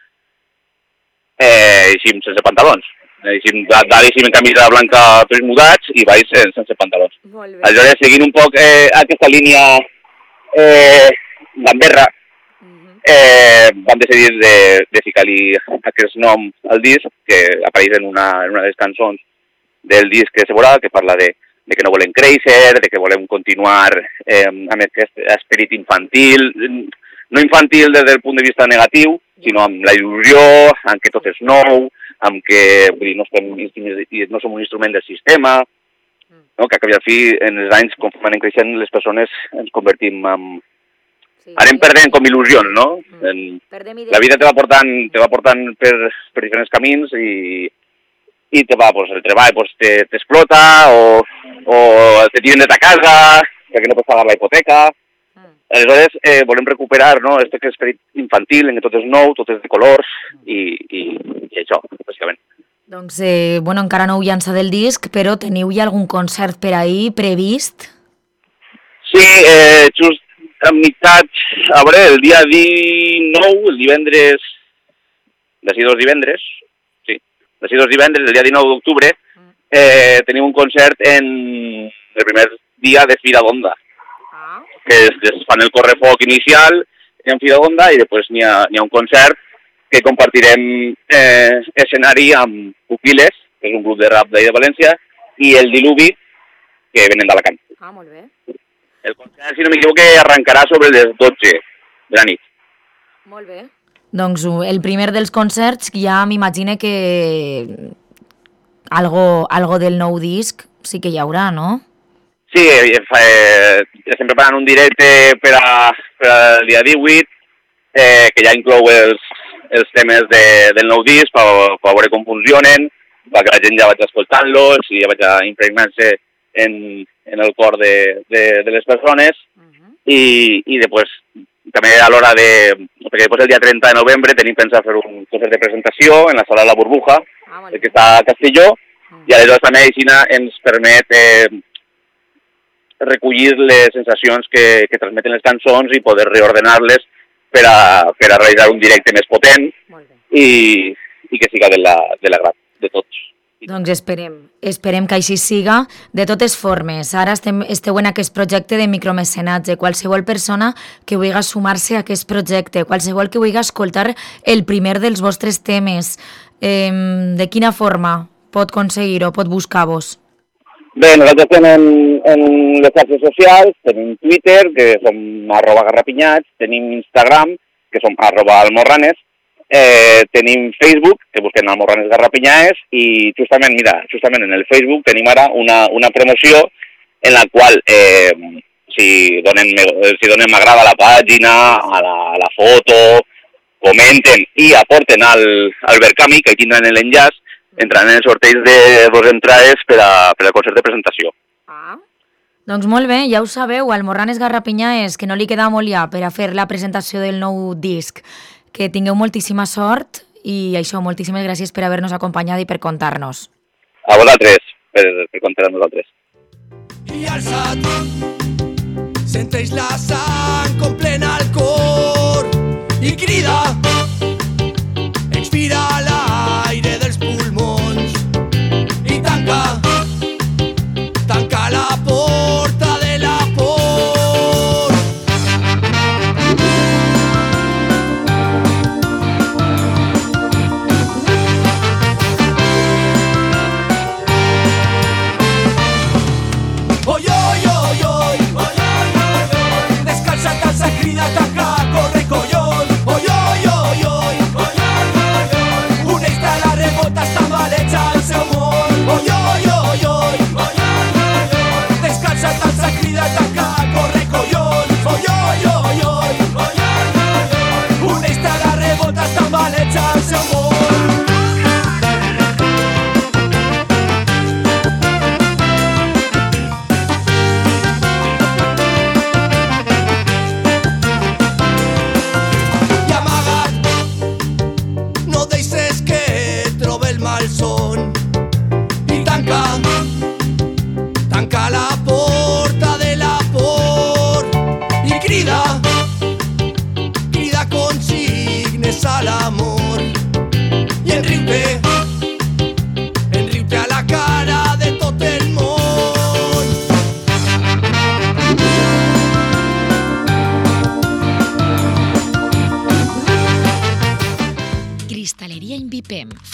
Eh, així sense pantalons. Així dalt així en camisa blanca tots mudats i baix eh, sense pantalons. Aleshores, seguint un poc eh, aquesta línia eh, gamberra, Eh, vam decidir de, de ficar-li aquest nom al disc, que apareix en una, en una de les cançons del disc que se veurà, que parla de, de que no volem créixer, de que volem continuar eh, amb aquest esperit infantil, no infantil des del punt de vista negatiu, sinó amb la il·lusió, amb que tot és nou, amb que vull dir, no, estem, no som un instrument del sistema, no? Que a cap i al fi, en els anys, conforme anem creixent, les persones ens convertim en... Sí, anem perdent com il·lusions, no? Mm. La vida te va portant, te va portant per, per diferents camins i, i te va, pues, el treball pues, te, t'explota o, o te tiren de ta casa perquè no pots pagar la hipoteca. Mm. Aleshores, eh, volem recuperar, no?, aquest esperit infantil en què tot és nou, tot és de colors i, i, i això, bàsicament. Doncs, eh, bueno, encara no heu llançat el disc, però teniu ja algun concert per ahir previst? Sí, eh, just a meitat, a veure, el dia dinou, el divendres, d'ací dos divendres, sí, d'ací dos divendres, el dia dinou d'octubre, eh, tenim un concert en el primer dia de Fira d'Onda, ah. que es, es fan el correfoc inicial en Fira d'Onda i després n'hi ha, n'hi ha un concert que compartirem eh, escenari amb Pupiles, que és un grup de rap d'ahir de València, i el Diluvi, que venen d'Alacant. Ah, molt bé. El concert, si no m'equivoco, arrencarà sobre les dotze de la nit. Molt bé. Doncs el primer dels concerts ja m'imagine que algo, algo del nou disc sí que hi haurà, no? Sí, eh, estem preparant un directe per, a, per al dia divuit, eh, que ja inclou els, els temes de, del nou disc per, per veure com funcionen, perquè la gent ja vaig escoltant-los i ja vaig a impregnar-se en, en el cor de, de, de les persones uh-huh. i, i després també a l'hora de... perquè després el dia trenta de novembre tenim pensat fer un concert de presentació en la sala La Burbuja, ah, que està a Castelló, uh-huh. i aleshores també així ens permet eh, recollir les sensacions que, que transmeten les cançons i poder reordenar-les per a, per a realitzar un directe més potent i, i que siga de la, de l'agrat de tots. Doncs esperem, esperem que així siga. De totes formes, ara estem, esteu en aquest projecte de micromecenatge. Qualsevol persona que vulgui sumar-se a aquest projecte, qualsevol que vulgui escoltar el primer dels vostres temes, eh, de quina forma pot aconseguir-ho, pot buscar-vos? Bé, nosaltres tenim en les xarxes socials, tenim Twitter, que som arroba garrapinyats, tenim Instagram, que som arroba almorranes, Eh, tenim Facebook, que busquen Almorranes Garrapinyades, i justament, mira, justament en el Facebook tenim ara una, una promoció en la qual, eh, si donen, si donen m'agrada a la pàgina, a la, a la foto, comenten i aporten al, al Verkami, que aquí tindran l'enllaç, entraran en el sorteig de dos entrades per, a, per al concert de presentació. Ah. Doncs molt bé, ja ho sabeu, Almorranes Garrapinyades, que no li queda molt ja per a fer la presentació del nou disc. Que tingueu moltíssima sort i això, moltíssimes gràcies per haver-nos acompanyat i per contar-nos. A vosaltres, per, per contar a nosaltres. I alça't, senteix la sang com plena al cor i crida, expira l'aire dels pulmons i tanca, tanca la por.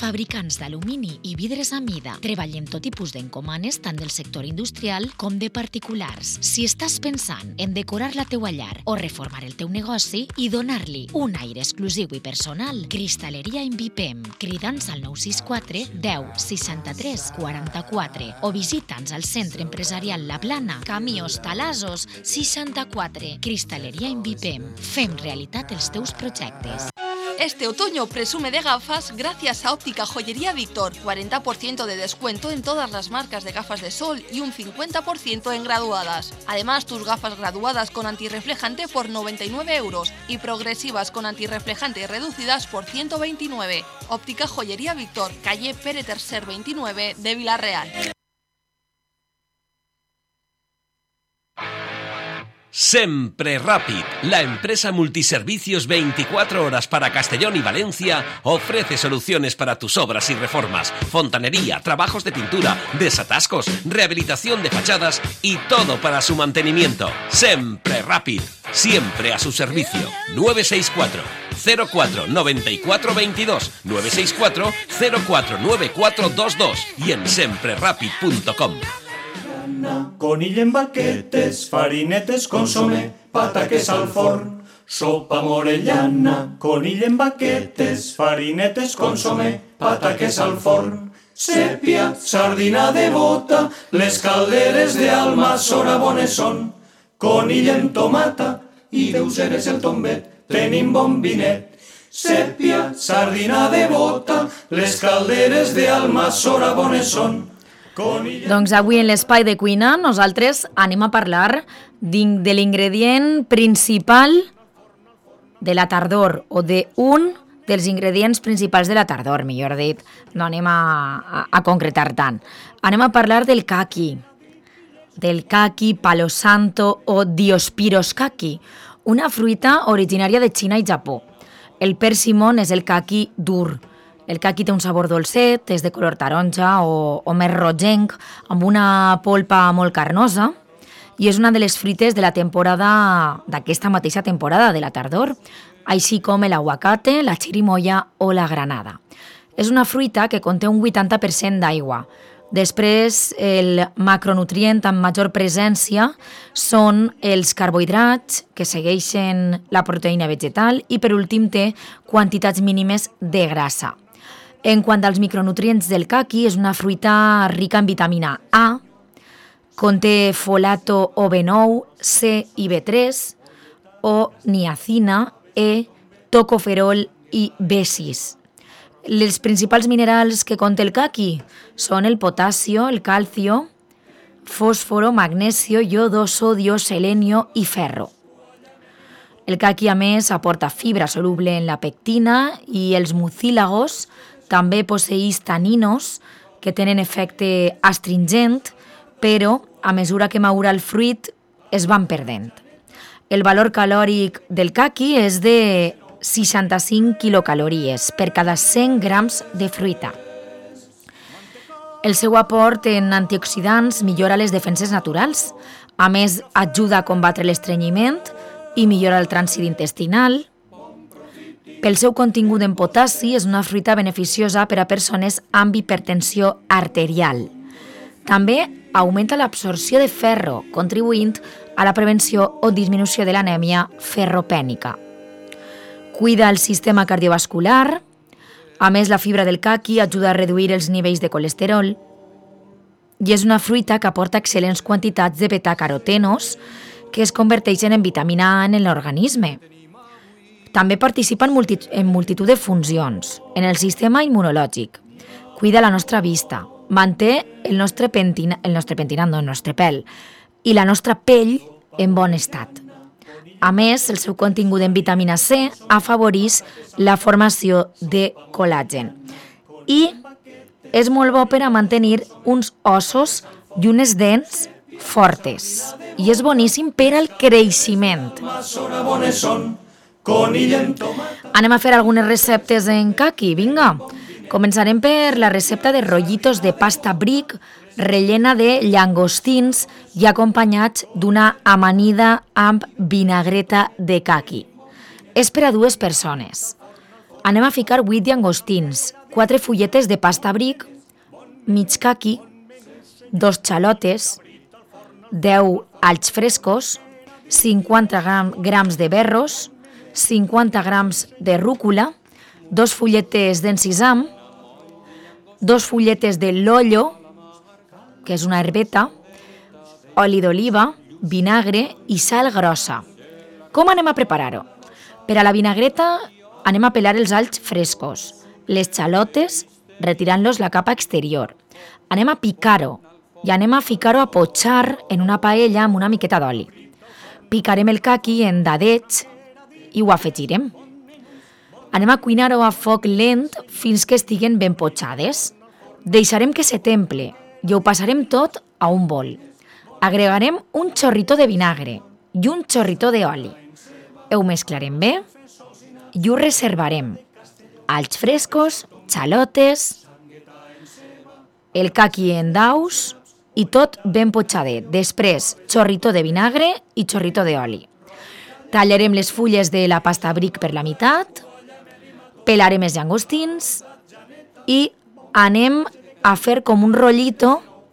fabricants d'alumini i vidres a mida. Treballem tot tipus d'encomanes tant del sector industrial com de particulars. Si estàs pensant en decorar la teua llar o reformar el teu negoci i donar-li un aire exclusiu i personal, Cristaleria Invipem. Crida'ns al nou sis quatre deu seixanta-tres quaranta-quatre o visita'ns al Centre Empresarial La Plana, Camí Hostalazos seixanta-quatre. Cristaleria Invipem. Fem realitat els teus projectes. Este otoño presume de gafas gracias a Óptica Joyería Víctor. cuarenta por ciento de descuento en todas las marcas de gafas de sol y un cincuenta por ciento en graduadas. Además, tus gafas graduadas con antirreflejante por noventa y nueve euros y progresivas con antirreflejante reducidas por ciento veintinueve. Óptica Joyería Víctor, calle Pere Tercer veintinueve de Vila-real. Sempre Rápid, la empresa multiservicios veinticuatro horas para Castellón y Valencia, ofrece soluciones para tus obras y reformas, fontanería, trabajos de pintura, desatascos, rehabilitación de fachadas y todo para su mantenimiento. Sempre Rápid, siempre a su servicio. nueve seis cuatro cero cuatro nueve cuatro dos dos, nueve seis cuatro cero cuatro nueve cuatro dos dos y en semprerapid punto com. Conill en baquetes, farinetes, consomé, pataques al forn, sopa morellana. Conill en baquetes, farinetes, consomé, pataques al forn, sèpia, sardina de bota, les calderes de Almassora bones són. Conill en tomata i deuseres el tombet, tenim bon vinet. Sèpia, sardina de bota, les calderes de Almassora bones són. Doncs avui en l'espai de cuina nosaltres anem a parlar de l'ingredient principal de la tardor o d'un dels ingredients principals de la tardor, millor dit. No anem a, a, a concretar tant. Anem a parlar del caqui, del caqui, palo santo o Diospyros caqui, una fruita originària de Xina i Japó. El persimon és el caqui dur. El caqui té un sabor dolcet, és de color taronja o, o més rogenc, amb una polpa molt carnosa, i és una de les fruites de la temporada, d'aquesta mateixa temporada de la tardor, així com l'aguacate, la chirimoya o la granada. És una fruita que conté un vuitanta per cent d'aigua. Després, el macronutrient amb major presència són els carbohidrats, que segueixen la proteïna vegetal, i per últim té quantitats mínimes de grassa. En quant als micronutrients del caqui, és una fruita rica en vitamina A, conté folato o B nou, C i B tres, o niacina, E, tocoferol i B sis. Els principals minerals que conté el caqui són el potasio, el calcio, fòsforo, magnesio, iodo, sodio, selenio i ferro. El caqui, a més, aporta fibra soluble en la pectina i els mucílagos també posseeix taninos que tenen efecte astringent, però a mesura que madura el fruit es van perdent. El valor calòric del caqui és de seixanta-cinc quilocalories per cada cent grams de fruita. El seu aport en antioxidants millora les defenses naturals. A més, ajuda a combatre l'estrenyiment i millora el trànsit intestinal. Pel seu contingut en potassi, és una fruita beneficiosa per a persones amb hipertensió arterial. També augmenta l'absorció de ferro, contribuint a la prevenció o disminució de l'anèmia ferropènica. Cuida el sistema cardiovascular. A més, la fibra del caqui ajuda a reduir els nivells de colesterol i és una fruita que aporta excel·lents quantitats de betacarotenos que es converteixen en vitamina A en l'organisme. També participa en, multi, en multitud de funcions, en el sistema immunològic, cuida la nostra vista, manté el nostre, pentina, el nostre pentinat, no, el nostre pèl, i la nostra pell en bon estat. A més, el seu contingut en vitamina C afavoreix la formació de col·làgen. I és molt bo per a mantenir uns ossos i unes dents fortes. I és boníssim per al creixement. Anem a fer algunes receptes en caqui, vinga. Començarem per la recepta de rollitos de pasta bric rellena de llangostins i acompanyats d'una amanida amb vinagreta de caqui. És per a dues persones. Anem a ficar vuit llangostins, quatre fulletes de pasta bric, mig caqui, dos xalotes, deu alls frescos, cinquanta grams de berros, cinquanta grams de rúcula, dos fulletes d'encisam, dos fulletes de lollo, que és una herbeta, oli d'oliva, vinagre i sal grossa. Com anem a preparar-ho? Per a la vinagreta anem a pelar els alls frescos, les xalotes retirant-los la capa exterior. Anem a picar-ho i anem a ficar-ho a potxar en una paella amb una miqueta d'oli. Picarem el caqui en dadets i ho afegirem. Anem a cuinar-ho a foc lent fins que estiguen ben potxades. Deixarem que se temple i ho passarem tot a un bol. Agregarem un xorrito de vinagre i un xorrito d'oli. Ho mesclarem bé i ho reservarem. Alls frescos, xalotes, el caqui en daus i tot ben potxadet. Després, xorrito de vinagre i xorrito d'oli. Tallarem les fulles de la pasta bric per la meitat, pelarem els llangostins i anem a fer com un rotllito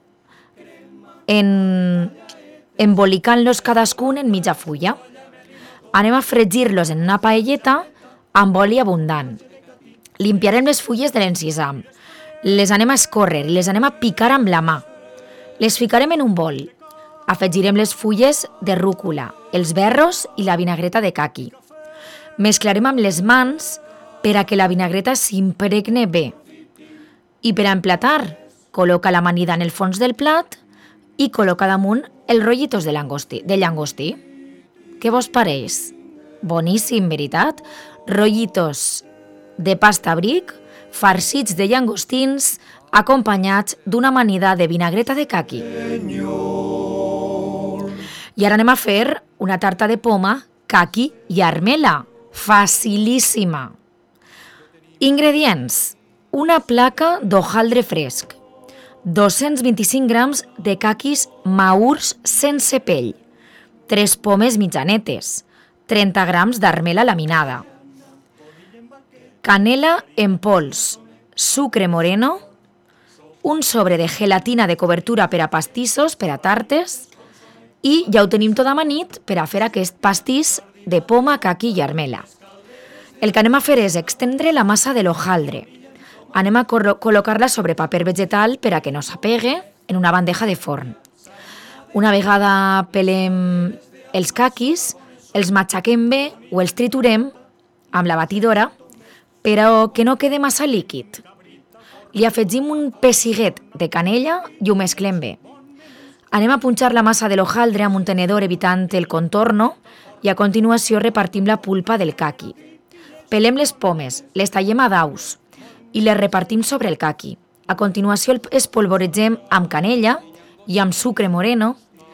en... embolicant-los cadascun en mitja fulla. Anem a fregir-los en una paelleta amb oli abundant. Limpiarem les fulles de l'encisam, les anem a escórrer i les anem a picar amb la mà. Les ficarem en un bol. Afegirem les fulles de rúcula, els berros i la vinagreta de caqui. Mesclarem amb les mans per a que la vinagreta s'impregne bé. I per a emplatar, col·loca l'amanida en el fons del plat i col·loca damunt els rotllitos de llangostí. De llangostí. Què vos pareix? Boníssim, veritat? Rotllitos de pasta bric, farcits de llangostins, acompanyats d'una amanida de vinagreta de caqui. I ara anem a fer una tarta de poma, caqui i armela. Facilíssima. Ingredients. Una placa d'hojaldre fresc, dos-cents vint-i-cinc grams de caquis maurs sense pell, tres pomes mitjanetes, trenta grams d'armela laminada, canela en pols, sucre moreno, un sobre de gelatina de cobertura per a pastissos, per a tartes, i ja ho tenim tot amanit per a fer aquest pastís de poma, caqui i armela. El que anem a fer és extendre la massa de l'hojaldre. Anem a col·locar-la sobre paper vegetal per a que no s'apegue en una bandeja de forn. Una vegada pelem els caquis, els matxaquem bé o els triturem amb la batidora, però que no quede massa líquid. Li afegim un pessiguet de canella i ho mesclem bé. Anem a punxar la massa de l'hojaldre amb un tenedor evitant el contorno i a continuació repartim la pulpa del caqui. Pelem les pomes, les tallem a daus i les repartim sobre el caqui. A continuació els polvoregem amb canella i amb sucre moreno.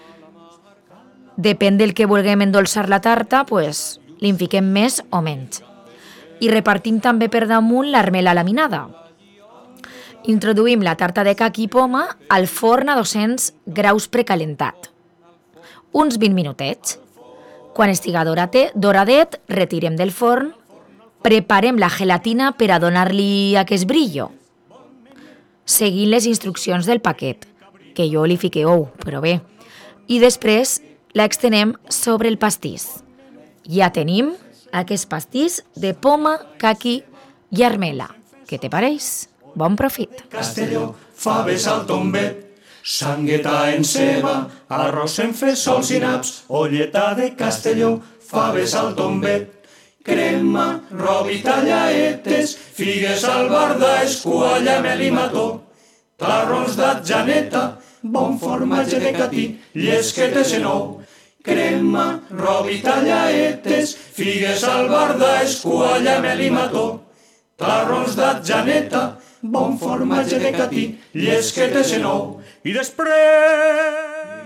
Depèn del que vulguem endolçar la tarta, pues, li en fiquem més o menys. I repartim també per damunt l'armela laminada. Introduïm la tarta de caqui i poma al forn a dos-cents graus precalentat. Uns vint minutets. Quan estiga doradet, retirem del forn. Preparem la gelatina per a donar-li aquest brillo, seguint les instruccions del paquet, que jo li fiqué ou, però bé. I després la extenem sobre el pastís. Ja tenim aquest pastís de poma, caqui i armela. Què te pareix? Bon profit! Castelló, faves al tombet, sangueta en ceba, arròs en fesols i naps, olleta de Castelló, faves al tombet, crema, robi tallaetes, figues albarda, escualla, mel i mató, tarrons d'atjaneta, bon formatge de catí, llesquetes en ou, crema, robi tallaetes, figues albarda, escualla, mel i mató, tarrons d'atjaneta, bon formatge de catí, llesquetes en ou, i després...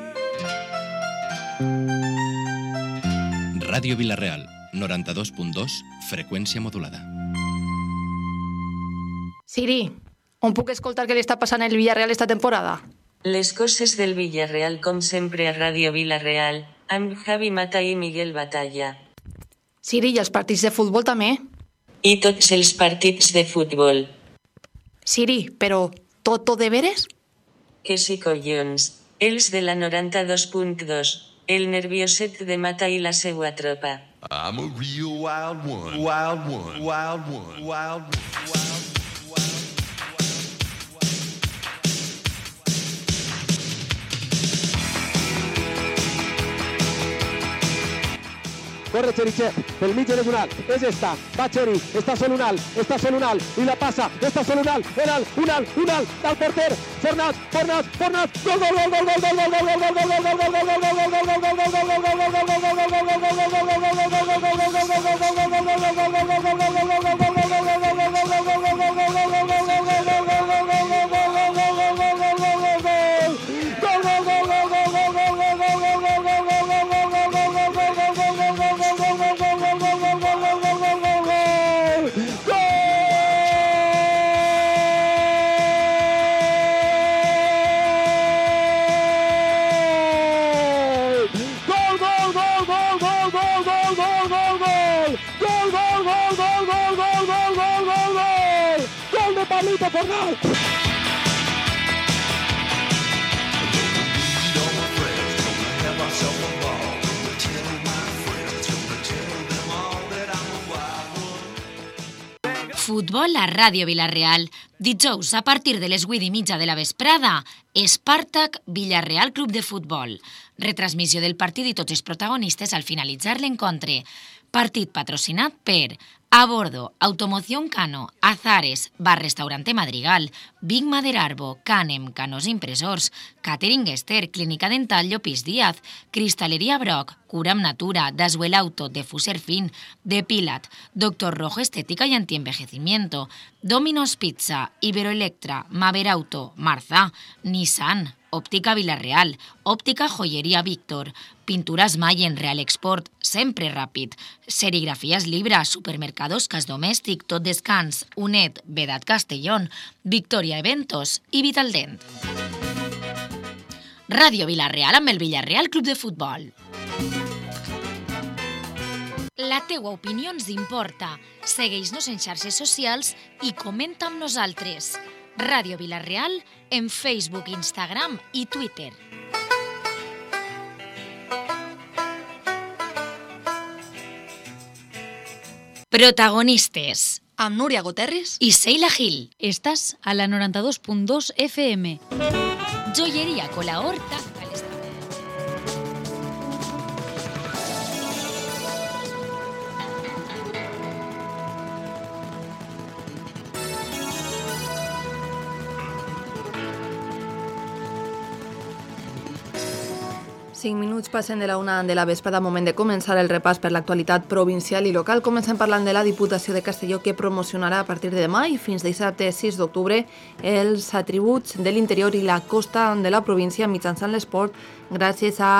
Ràdio Vila-real, noranta-dos punt dos, freqüència modulada. Siri, on puc escoltar què li està passant al Villarreal esta temporada? Les coses del Villarreal com sempre a Ràdio Vila-real, amb Javi Mata i Miguel Batalla. Siri, i els partits de futbol també? I tots els partits de futbol. Siri, però tot, tot de veres? Que sí, collons. Els de la noranta-dos punt dos. El nervioset de Mata i la seua tropa. I'm a real wild one, wild one, wild one, wild one, wild one. Corre Cherichev, pel mig diagonal, és esta, va Cheri, està sol un alt, està sol un alt, i la passa, està sol un alt, un alt, un alt, un alt, del porter, Fornats, Fornats, Fornats, gol, gol, gol, gol, gol, gol, gol, gol, gol, gol, gol, gol, Pablito Fornals. Futbol a Ràdio Vila-real. Dijous, a partir de les vuit i mitja de la vesprada, Spartak Villarreal Club de Futbol. Retransmissió del partit i tots els protagonistes al finalitzar l'encontre. Partit patrocinat per A Bordo, Automoción Cano, Azares, Bar Restaurante Madrigal, Big Maderarbo, Canem, Canos Impresors, Catering Esther, Clínica Dental Llopis Díaz, Cristalería Broc, Curam Natura, Daswell Auto, Defuser Fin, Depilat, Doctor Rojo Estética y Antienvejecimiento, Domino's Pizza, Iberoelectra, Maver Auto, Marza, Nissan, Òptica Vila-real, Òptica Joyería Víctor, Pinturas Mayen, Real Export, Sempre Ràpid, Serigrafies Libra, Supermercados Cas Domèstic, Tot Descans, UNED, Vedat Castellón, Victoria Eventos i Vitaldent. Ràdio Vila-real amb el Villarreal Club de Futbol. La teua opinió ens importa. Segueix-nos en xarxes socials i comenta amb nosaltres. Ràdio Vila-real en Facebook, Instagram i Twitter. Protagonistes. Amb Núria Guterres i Seila Gil. Estàs a la noranta-dos punt dos F M. Joyería Colahorta. cinc minuts passen de la una de la vesprada, moment de començar el repàs per l'actualitat provincial i local. Comencem parlant de la Diputació de Castelló, que promocionarà a partir de demà i fins dissabte sis d'octubre els atributs de l'interior i la costa de la província mitjançant l'esport gràcies a